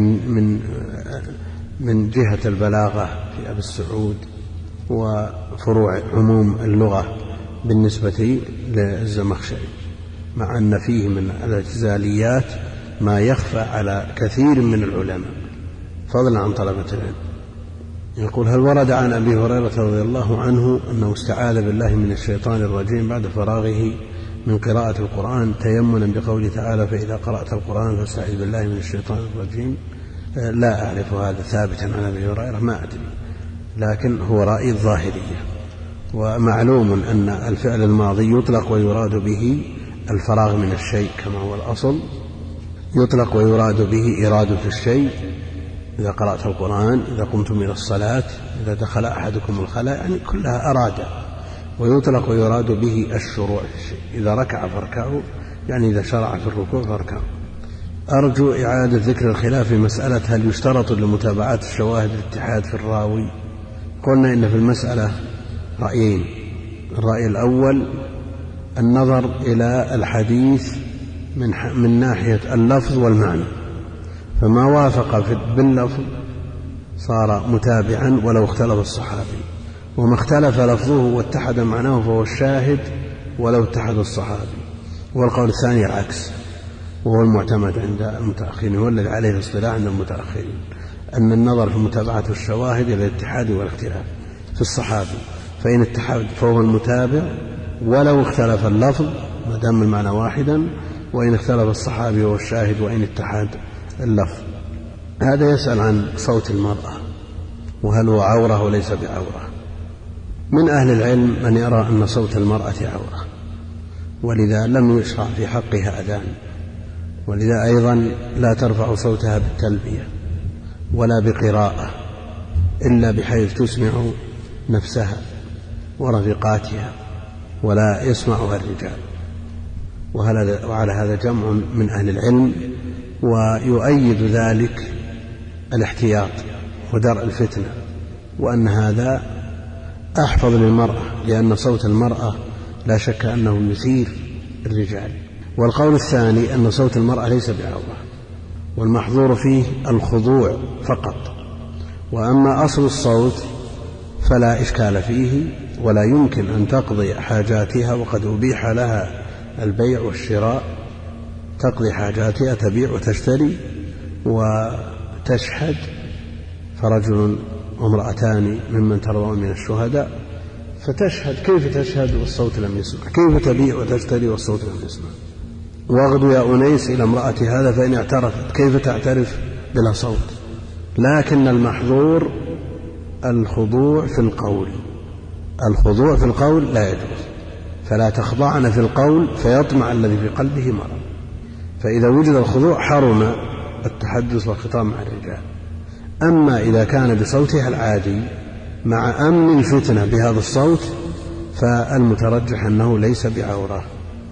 من جهة البلاغة في أبي السعود وفروع عموم اللغة بالنسبة للزمخشري، مع أن فيه من الاعتزاليات ما يخفى على كثير من العلماء فضلا عن طلبة العلم. يقول: هل ورد عن أبي هريرة رضي الله عنه أنه استعاذ بالله من الشيطان الرجيم بعد فراغه من قراءة القرآن تيمنا بقوله تعالى: فإذا قرأت القرآن فاستعذ بالله من الشيطان الرجيم؟ لا أعرف هذا ثابتا عن أبي هريرة، ما أدري، لكن هو رأي الظاهرية. ومعلوم أن الفعل الماضي يطلق ويراد به الفراغ من الشيء كما هو الأصل، يطلق ويراد به إرادة الشيء. إذا قرأت القرآن، إذا قمتم إلى الصلاة، إذا دخل أحدكم الخلاء، يعني كلها أراد. ويطلق ويراد به الشروع في الشيء، إذا ركع فاركعوا، يعني إذا شرع في الركوع فاركعوا. أرجو إعادة ذكر الخلاف في مسألة هل يشترط لمتابعات الشواهد الاتحاد في الراوي. قلنا إن في المسألة رأيين: الرأي الأول النظر إلى الحديث من ناحية اللفظ والمعنى، فما وافق باللفظ صار متابعا ولو اختلف الصحابي، وما اختلف لفظه واتحد معناه فهو الشاهد ولو اتحد الصحابي. والقول الثاني العكس، وهو المعتمد عند المتأخرين، هو الذي عليه الاصطلاح عند المتأخرين، أن النظر في متابعة الشواهد إلى الاتحاد والاختلاف في الصحابي، فإن اتحد فهو المتابع ولو اختلف اللفظ ما دام المعنى واحدا، وإن اختلف الصحابي هو الشاهد وإن اتحد اللفظ. هذا يسأل عن صوت المرأة وهل هو عورة وليس بعورة. من أهل العلم من يرى أن صوت المرأة عورة، ولذا لم يشرع في حقها أذان، ولذا أيضا لا ترفع صوتها بالتلبية ولا بقراءة إلا بحيث تسمع نفسها ورفقاتها ولا يسمعها الرجال. وعلى هذا جمع من أهل العلم، ويؤيد ذلك الاحتياط ودرء الفتنة، وأن هذا أحفظ للمرأة، لأن صوت المرأة لا شك أنه يثير الرجال. والقول الثاني أن صوت المرأة ليس بعورة، والمحظور فيه الخضوع فقط، وأما أصل الصوت فلا إشكال فيه، ولا يمكن أن تقضي حاجاتها، وقد أبيح لها البيع والشراء، تقضي حاجاتها، تبيع وتشتري وتشهد، فرجل وامرأتان ممن ترضون من الشهداء، فتشهد. كيف تشهد والصوت لم يسمع؟ كيف تبيع وتشتري والصوت لم يسمع؟ واغدوا يا أنيس إلى امرأة هذا فإن اعترفت، كيف تعترف بلا صوت؟ لكن المحظور الخضوع في القول، الخضوع في القول لا يجوز، فلا تخضعن في القول فيطمع الذي في قلبه مرض. فإذا وجد الخضوع حرم التحدث والخطاب مع الرجال. أما إذا كان بصوتها العادي مع أمن الفتنة بهذا الصوت فالمترجح أنه ليس بعورة.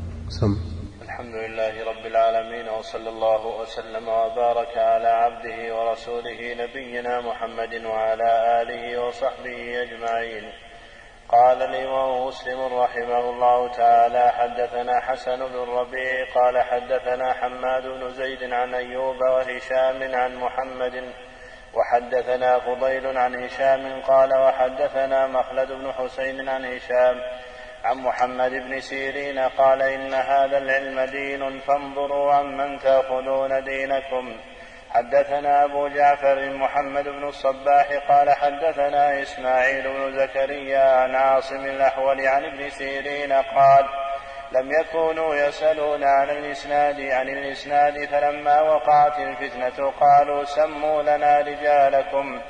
الحمد لله رب العالمين، وصلى الله وسلم وبارك على عبده ورسوله نبينا محمد وعلى آله وصحبه أجمعين. قال الإمام مسلم رحمه الله تعالى: حدثنا حسن بن الربيع قال حدثنا حماد بن زيد عن أيوب وهشام عن محمد، وحدثنا فضيل عن هشام قال وحدثنا مخلد بن حسين عن هشام عن محمد بن سيرين قال: إن هذا العلم دين، فانظروا عمن تأخذون دينكم. حدثنا أبو جعفر محمد بن الصباح قال حدثنا إسماعيل بن زكريا عن عاصم الأحول عن ابن سيرين قال: لم يكونوا يسألون عن الإسناد فلما وقعت الفتنة قالوا: سموا لنا رجالكم،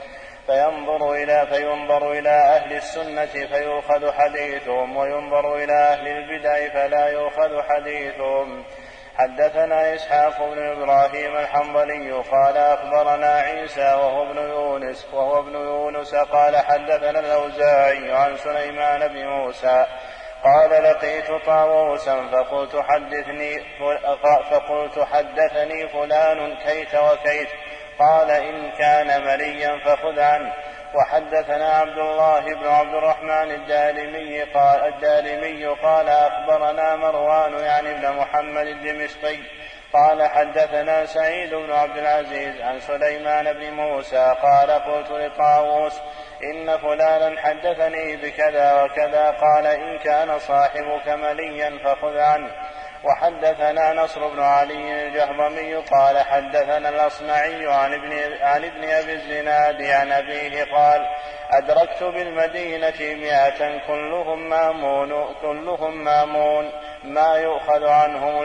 فينظر إلى أهل السنة فيؤخذ حديثهم، وينظر إلى أهل البدع فلا يؤخذ حديثهم. حدثنا إسحاق بن إبراهيم الحنظلي قال أخبرنا عيسى وهو ابن يونس قال حدثنا الأوزاعي عن سليمان بن موسى قال: لقيت طاووسا فقلت حدثني فلان كيت وكيت، قال: إن كان مليا فخذ عنه. وحدثنا عبد الله بن عبد الرحمن الدارمي قال أخبرنا مروان يعني ابن محمد الدمشقي قال حدثنا سعيد بن عبد العزيز عن سليمان بن موسى قال: قلت لطاووس: إن فلانا حدثني بكذا وكذا، قال: إن كان صاحبك مليا فخذ عنه. وحدثنا نصر بن علي الجهضمي قال حدثنا الأصمعي عن ابن أبي الزناد عن أبيه قال: أدركت بالمدينة 100 كلهم مامون ما يؤخذ عنهم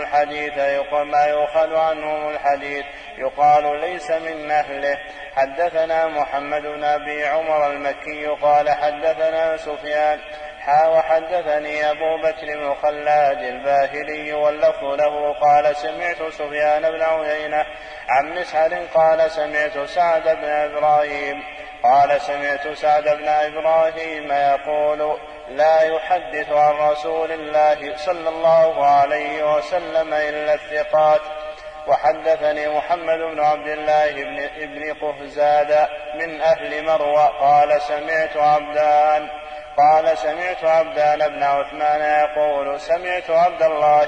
الحديث يقال ليس من أهله. حدثنا محمد بن أبي عمر المكي قال حدثنا سفيان وحدثني أبو بكر بن خلاد الباهلي واللفظ له قال: سمعت سفيان بن عيينة عن مسعر قال: سمعت سعد بن إبراهيم يقول: لا يحدث عن رسول الله صلى الله عليه وسلم إلا الثقات. وحدثني محمد بن عبد الله بن قهزاد من أهل مروى قال سمعت عبدان بن عثمان يقول سمعت عبد الله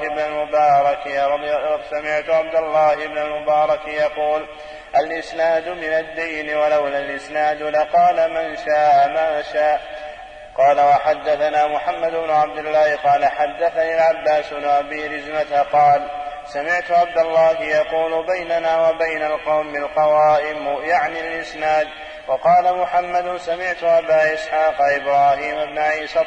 بن المبارك يقول الإسناد من الدين ولولا الإسناد لقال من شاء ما شاء. قال وحدثنا محمد بن عبد الله قال حدثني العباس بن أبي رزمة قال سمعت عبد الله يقول بيننا وبين القوم القوائم يعني الإسناد. وقال محمد سمعت أبا إسحاق إبراهيم بن عيسى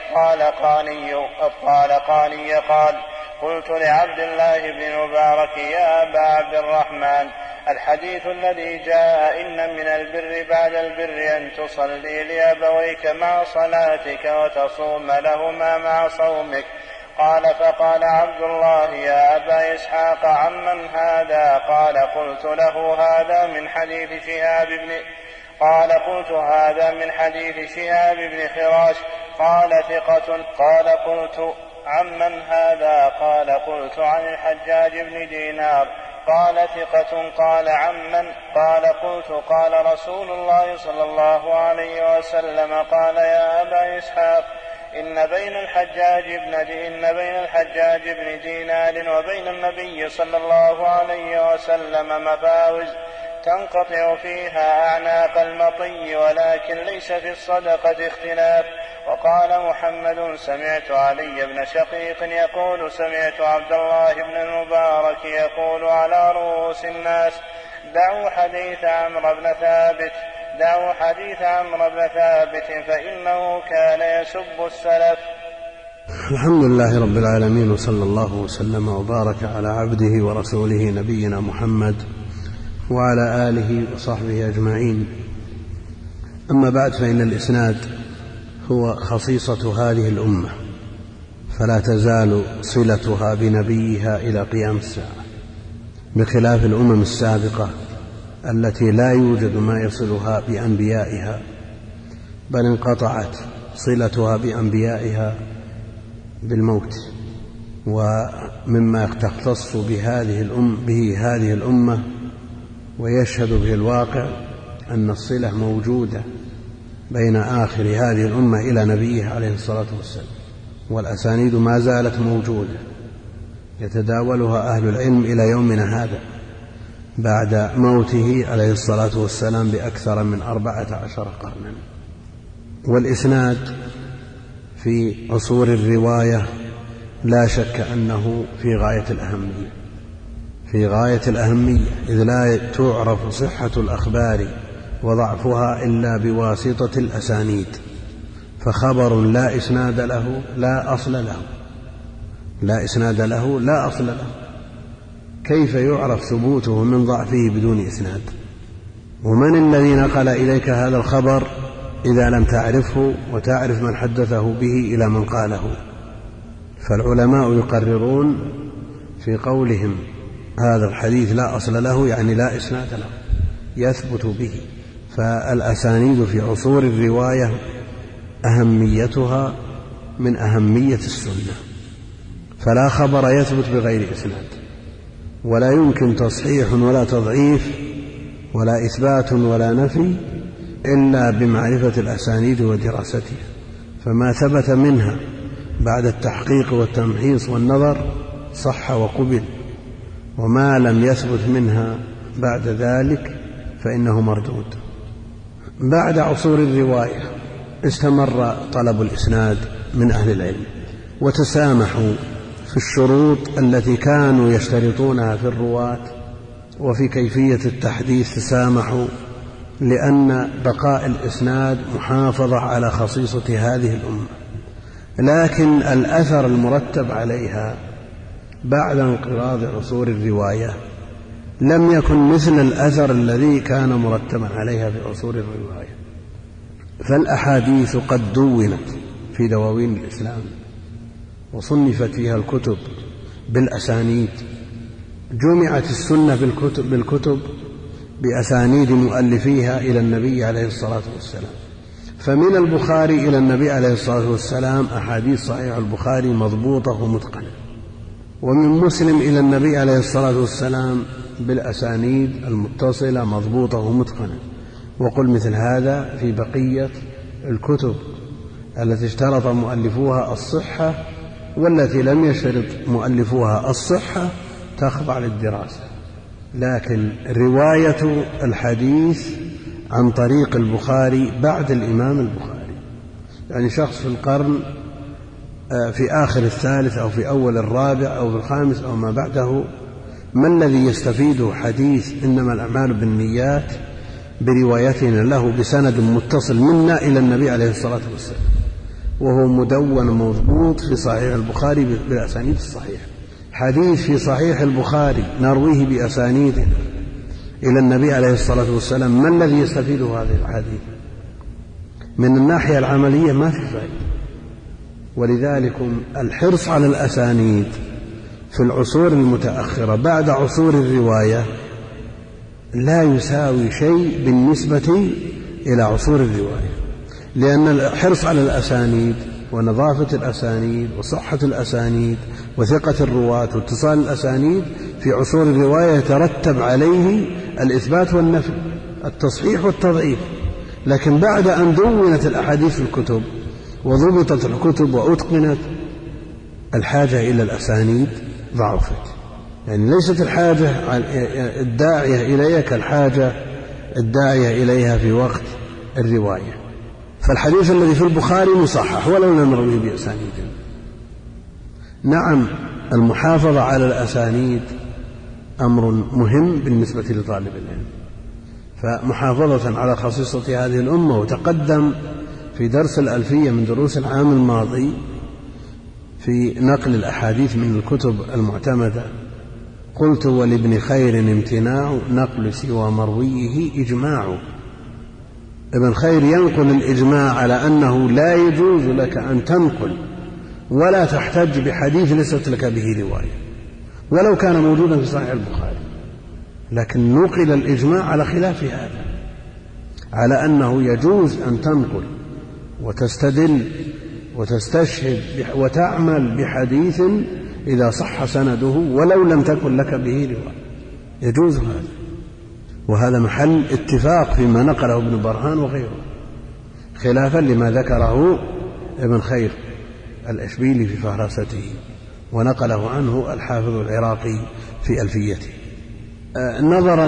الطالقاني قال قلت لعبد الله بن المبارك يا أبا عبد الرحمن الحديث الذي جاء إن من البر بعد البر أن تصلي لأبويك مع صلاتك وتصوم لهما مع صومك. قال فقال عبد الله يا أبا إسحاق عمن هذا؟ قال قلت هذا من حديث شهاب بن خراش. قال ثقة. قال قلت عمن هذا؟ قال قلت عن الحجاج بن دينار. قال ثقة. قال عمن؟ قال قلت قال رسول الله صلى الله عليه وسلم قال يا أبا إسحاق إن بين الحجاج بن دينار وبين النبي صلى الله عليه وسلم مفاوز تنقطع فيها أعناق المطي ولكن ليس في الصدقة اختلاف. وقال محمد سمعت علي بن شقيق يقول سمعت عبد الله بن المبارك يقول على رؤوس الناس دعوا حديث عمرو بن ثابت فإنه كان يسب السلف. الحمد لله رب العالمين وصلى الله وسلم وبارك على عبده ورسوله نبينا محمد وعلى آله وصحبه أجمعين. أما بعد فإن الإسناد هو خصيصة هذه الأمة فلا تزال صلتها بنبيها إلى قيام الساعة بخلاف الأمم السابقة التي لا يوجد ما يصلها بأنبيائها بل انقطعت صلتها بأنبيائها بالموت. ومما تختص به هذه الأمة ويشهد به الواقع أن الصلة موجودة بين آخر هذه الأمة إلى نبيه عليه الصلاة والسلام، والأسانيد ما زالت موجودة يتداولها أهل العلم إلى يومنا هذا بعد موته عليه الصلاة والسلام بأكثر من 14 قرنا. والإسناد في عصور الرواية لا شك أنه في غاية الأهمية إذ لا تعرف صحة الأخبار وضعفها إلا بواسطة الأسانيد، فخبر لا إسناد له لا أصل له كيف يعرف ثبوته من ضعفه بدون إسناد؟ ومن الذي نقل إليك هذا الخبر إذا لم تعرفه وتعرف من حدثه به إلى من قاله؟ فالعلماء يقررون في قولهم هذا الحديث لا أصل له يعني لا إسناد له يثبت به. فالأسانيد في عصور الرواية أهميتها من أهمية السنة، فلا خبر يثبت بغير إسناد، ولا يمكن تصحيح ولا تضعيف ولا إثبات ولا نفي إلا بمعرفة الأسانيد ودراستها. فما ثبت منها بعد التحقيق والتمحيص والنظر صح وقبل، وما لم يثبت منها بعد ذلك فإنه مردود. بعد عصور الرواية استمر طلب الإسناد من أهل العلم وتسامحوا في الشروط التي كانوا يشترطونها في الرواة وفي كيفية التحديث تسامحوا، لأن بقاء الإسناد محافظة على خصيصة هذه الأمة. لكن الأثر المرتب عليها بعد انقراض عصور الرواية لم يكن مثل الأثر الذي كان مرتبا عليها في عصور الرواية. فالأحاديث قد دونت في دواوين الإسلام وصنفت فيها الكتب بالأسانيد، جمعت السنة بالكتب بأسانيد مؤلفيها إلى النبي عليه الصلاة والسلام، فمن البخاري إلى النبي عليه الصلاة والسلام أحاديث صحيح البخاري مضبوطة ومتقنة، ومن مسلم إلى النبي عليه الصلاة والسلام بالأسانيد المتصلة مضبوطة ومتقنة. وقل مثل هذا في بقية الكتب التي اشترط مؤلفوها الصحة، والتي لم يشترط مؤلفوها الصحة تخضع للدراسة. لكن رواية الحديث عن طريق البخاري بعد الإمام البخاري، يعني شخص في القرن في آخر الثالث أو في أول الرابع أو في الخامس أو ما بعده، ما الذي يستفيده حديث إنما الأعمال بالنيات بروايتنا له بسند متصل منا إلى النبي عليه الصلاة والسلام، وهو مدون مضبوط في صحيح البخاري بالأسانيد الصحيحة. حديث في صحيح البخاري نرويه بأسانيدنا إلى النبي عليه الصلاة والسلام، ما الذي يستفيده هذه الحديث؟ من الناحية العملية ما في فائدة. ولذلك الحرص على الأسانيد في العصور المتأخرة بعد عصور الرواية لا يساوي شيء بالنسبة إلى عصور الرواية، لأن الحرص على الأسانيد ونظافة الأسانيد وصحة الأسانيد وثقة الرواة واتصال الأسانيد في عصور الرواية يترتب عليه الإثبات والنفي، التصحيح والتضعيف. لكن بعد أن دونت الأحاديث في الكتب وضبطت الكتب وأتقنت، الحاجة إلى الأسانيد ضعفت، يعني ليست الحاجة الداعية إليها كالحاجة الداعية إليها في وقت الرواية. فالحديث الذي في البخاري مصحح ولو لم نرويه بأسانيد. نعم، المحافظة على الأسانيد أمر مهم بالنسبة لطالب العلم، فمحافظة على خصيصة هذه الأمة. وتقدم في درس الألفية من دروس العام الماضي في نقل الأحاديث من الكتب المعتمدة، قلت ولابن خير امتناع نقل سوى مرويه إجماع. ابن خير ينقل الإجماع على أنه لا يجوز لك أن تنقل ولا تحتج بحديث ليست لك به رواية ولو كان موجودا في صحيح البخاري، لكن نقل الإجماع على خلاف هذا، على أنه يجوز أن تنقل وتستدل وتستشهد وتعمل بحديث إذا صح سنده ولو لم تكن لك به رواية، يجوز هذا. وهذا محل اتفاق فيما نقله ابن برهان وغيره، خلافا لما ذكره ابن خير الأشبيلي في فهرسته ونقله عنه الحافظ العراقي في ألفيته. نظرا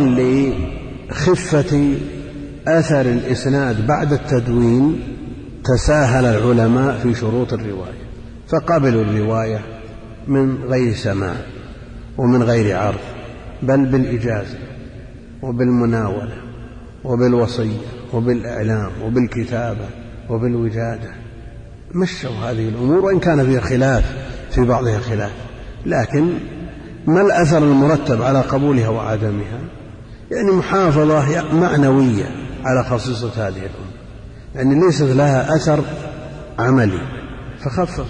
لخفة أثر الإسناد بعد التدوين تساهل العلماء في شروط الرواية، فقبلوا الرواية من غير سماع ومن غير عرض، بل بالإجازة وبالمناولة وبالوصية وبالإعلام وبالكتابة وبالوجادة. مشوا هذه الأمور وإن كان فيها خلاف، في بعضها خلاف، لكن ما الأثر المرتب على قبولها وعدمها؟ يعني محافظة معنوية على خصيصة هذه الأمة، يعني ليست لها أثر عملي، فخفف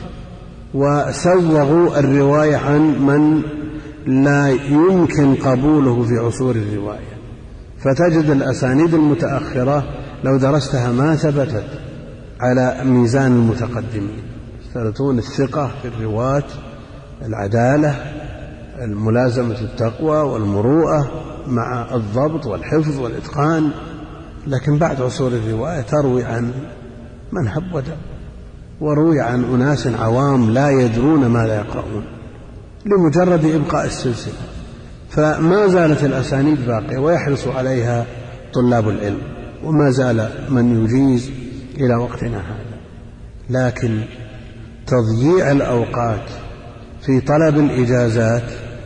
وسوغوا الرواية عن من لا يمكن قبوله في عصور الرواية. فتجد الأسانيد المتأخرة لو درستها ما ثبتت على ميزان المتقدمين، يشترطون الثقة في الرواة، العدالة، الملازمة التقوى والمروءة مع الضبط والحفظ والإتقان. لكن بعد عصور الرواية تروي عن من هب ودب، وروي عن أناس عوام لا يدرون ماذا يقرؤون لمجرد إبقاء السلسلة. فما زالت الأسانيد باقية ويحرص عليها طلاب العلم، وما زال من يجيز إلى وقتنا هذا. لكن تضييع الأوقات في طلب الإجازات،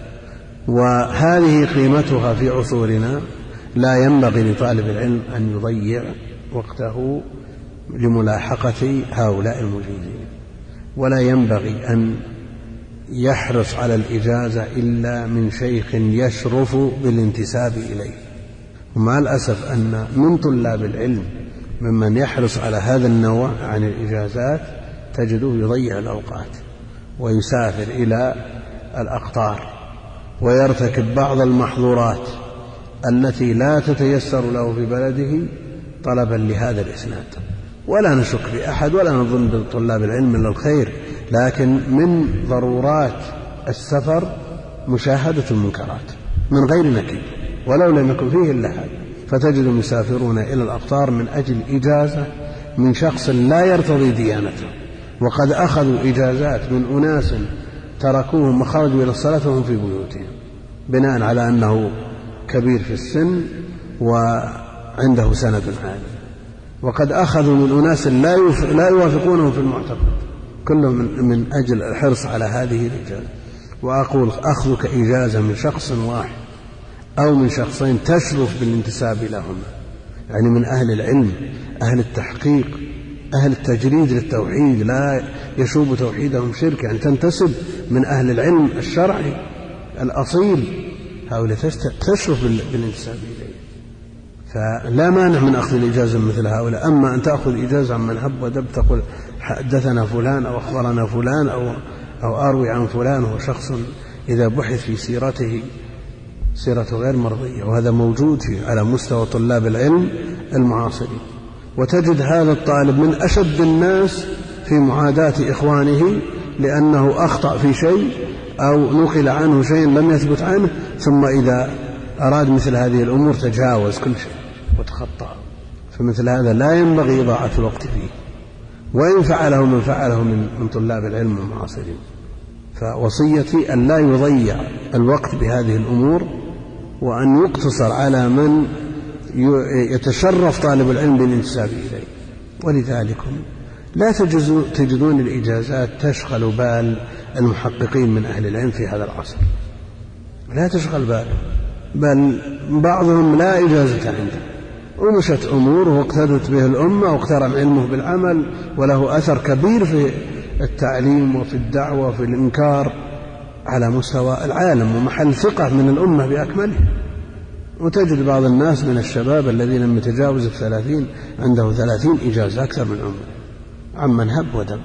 وهذه قيمتها في عصورنا، لا ينبغي لطالب العلم أن يضيع وقته لملاحقة هؤلاء المجيزين، ولا ينبغي أن يحرص على الإجازة إلا من شيخ يشرف بالانتساب إليه. ومع الأسف أن من طلاب العلم ممن يحرص على هذا النوع عن الإجازات تجده يضيع الأوقات ويسافر إلى الأقطار ويرتكب بعض المحظورات التي لا تتيسر له في بلده طلبا لهذا الإسناد. ولا نشك في أحد ولا نظن بطلاب العلم إلا الخير، لكن من ضرورات السفر مشاهدة المنكرات من غير نكير ولو لم يكن فيه إلا هذا. فتجد المسافرون إلى الأقطار من أجل إجازة من شخص لا يرتضي ديانته، وقد أخذوا إجازات من أناس تركوهم وخرجوا إلى الصلاة وهم في بيوتهم بناء على أنه كبير في السن وعنده سند عالي، وقد أخذوا من أناس لا يوافقونهم في المعتقد، كلهم من أجل الحرص على هذه الإجازة. وأقول أخذك إجازة من شخص واحد أو من شخصين تشرف بالانتساب لهما، يعني من أهل العلم أهل التحقيق أهل التجريد للتوحيد لا يشوب توحيدهم شرك، يعني تنتسب من أهل العلم الشرعي الأصيل، هؤلاء تشرف بالانتساب إليه، فلا مانع من أخذ الإجازة مثل هؤلاء. أما أن تأخذ إجازة عن من هب ودب تقول حدثنا فلان أو أخبرنا فلان أو أروي عن فلان، هو شخص إذا بحث في سيرته سيرته غير مرضية، وهذا موجود على مستوى طلاب العلم المعاصرين. وتجد هذا الطالب من أشد الناس في معاداة إخوانه لأنه أخطأ في شيء أو نقل عنه شيء لم يثبت عنه، ثم إذا أراد مثل هذه الأمور تجاوز كل شيء وتخطأ. فمثل هذا لا ينبغي إضاعة الوقت فيه، وإن فعله من فعله من طلاب العلم المعاصرين. فوصيتي أن لا يضيع الوقت بهذه الأمور، وأن يقتصر على من يتشرف طالب العلم بالانتساب إليه. ولذلك لا تجدون الإجازات تشغل بال المحققين من أهل العلم في هذا العصر، لا تشغل بال، بل بعضهم لا إجازة عنده، ومشت أمور واقتدت به الأمة واقترن علمه بالعمل، وله أثر كبير في التعليم وفي الدعوة وفي الإنكار على مستوى العالم، ومحل ثقة من الأمة بأكمله. وتجد بعض الناس من الشباب الذين لم يتجاوز 30 عنده 30 إجازة أكثر من عمره عمن هب ودب.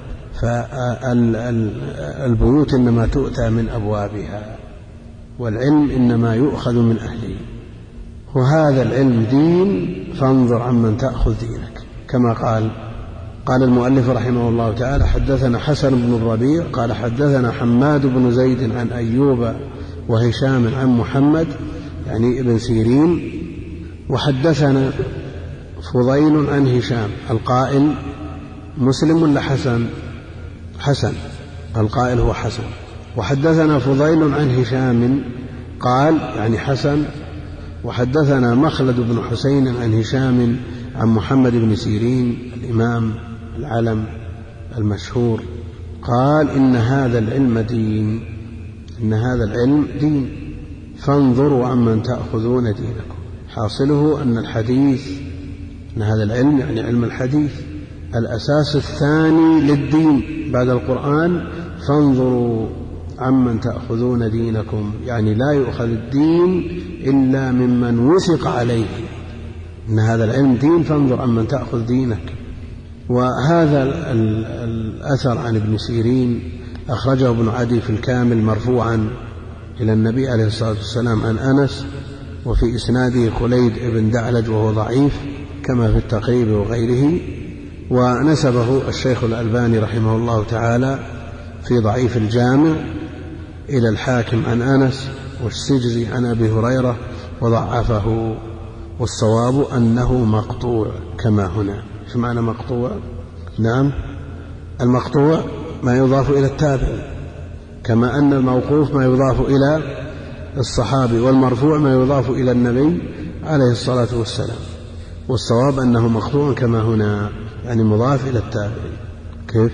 فالبيوت إنما تؤتى من أبوابها، والعلم إنما يؤخذ من أهله، وهذا العلم دين، فانظر عمن تأخذ دينك. كما قال المؤلف رحمه الله تعالى: حدثنا حسن بن الربيع قال حدثنا حماد بن زيد عن أيوب وهشام عن محمد يعني ابن سيرين، وحدثنا فضيل عن هشام. القائل مسلم ولا حسن؟ حسن، القائل هو حسن. وحدثنا فضيل عن هشام قال يعني حسن. وحدثنا مخلد بن حسين عن هشام عن محمد بن سيرين الإمام العلم المشهور قال: إن هذا العلم دين، إن هذا العلم دين، فانظروا عمن تأخذون دينكم. حاصله أن الحديث، أن هذا العلم يعني علم الحديث الأساس الثاني للدين بعد القرآن. فانظروا عمن تأخذون دينكم، يعني لا يؤخذ الدين إلا ممن وثق عليه. إن هذا العلم دين، فانظر عمن تأخذ دينك. وهذا الأثر عن ابن سيرين أخرجه ابن عدي في الكامل مرفوعا إلى النبي عليه الصلاة والسلام عن أنس، وفي إسناده خليد بن دعلج وهو ضعيف كما في التقريب وغيره. ونسبه الشيخ الألباني رحمه الله تعالى في ضعيف الجامع إلى الحاكم عن أنس، والسجزي عن أبي هريرة وضعفه. والصواب أنه مقطوع كما هنا. شو معنى مقطوع؟ نعم، المقطوع ما يضاف إلى التابع، كما أن الموقوف ما يضاف إلى الصحابي، والمرفوع ما يضاف إلى النبي عليه الصلاة والسلام. والصواب أنه مقطوع كما هنا، يعني مضاف إلى التابع. كيف؟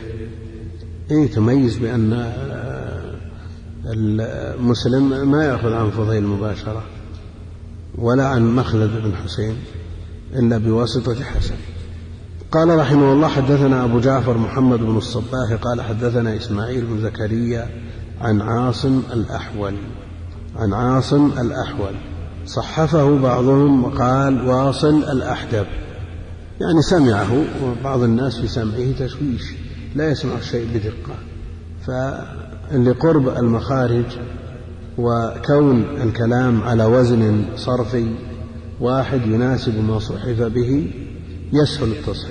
تميز بأن المسلم ما يأخذ عن فضيل مباشرة ولا عن مخلد بن حسين إلا بواسطة حسن. قال رحمه الله: حدثنا أبو جعفر محمد بن الصباح قال حدثنا إسماعيل بن زكريا عن عاصم الأحول، عن عاصم الأحول. صحفه بعضهم وقال واصل الأحدب، يعني سمعه، وبعض الناس في سمعه تشويش، لا يسمع الشيء بدقة. فلقرب المخارج وكون الكلام على وزن صرفي واحد يناسب ما صحف به يسهل التصحيح.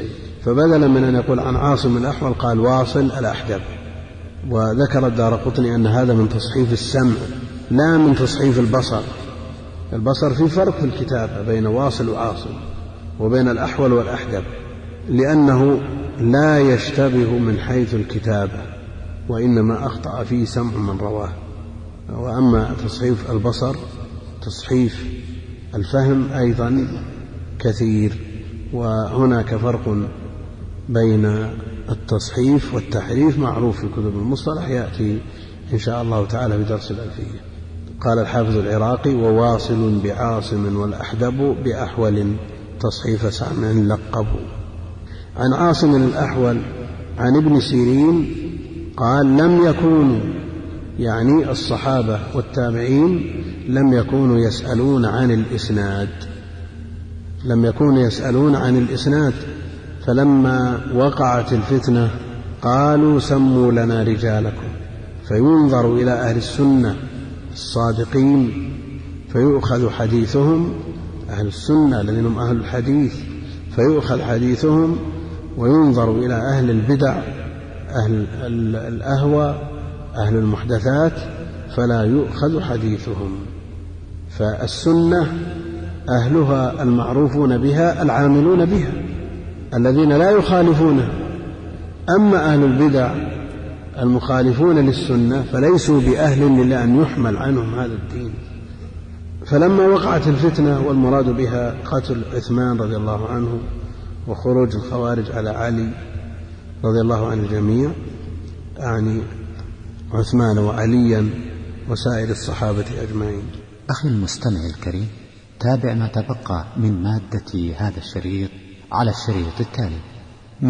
فبدلا من أن يقول عن عاصم الأحول قال واصل الأحدب. وذكر الدارقطني أن هذا من تصحيف السمع لا من تصحيف البصر. البصر في فرق في الكتابة بين واصل وعاصم وبين الأحول والأحدب، لأنه لا يشتبه من حيث الكتابة، وإنما أخطأ فيه سمع من رواه. وأما تصحيف البصر تصحيف الفهم أيضا كثير. وهناك فرق بين التصحيف والتحريف معروف في كتب المصطلح، يأتي إن شاء الله تعالى في درس الألفية. قال الحافظ العراقي: وواصل بعاصم والأحدب بأحول تصحيف سمع لقبوا. عن عاصم الأحول عن ابن سيرين قال: لم يكونوا، يعني الصحابة والتابعين، لم يكونوا يسألون عن الإسناد، لم يكونوا يسألون عن الإسناد. فلما وقعت الفتنة قالوا: سموا لنا رجالكم، فينظر إلى أهل السنة الصادقين فيؤخذ حديثهم، أهل السنة الذين هم أهل الحديث فيؤخذ حديثهم، وينظر إلى أهل البدع أهل الأهوى أهل المحدثات فلا يؤخذ حديثهم. فالسنة أهلها المعروفون بها العاملون بها الذين لا يخالفونها، أما أهل البدع المخالفون للسنة فليسوا بأهل لأن يحمل عنهم هذا الدين. فلما وقعت الفتنة، والمراد بها قتل عثمان رضي الله عنه وخروج الخوارج على علي رضي الله عن الجميع، يعني عثمان وعليا وسائر الصحابة أجمعين. أخي المستمع الكريم، تابع ما تبقى من مادة هذا الشريط على الشريط التالي.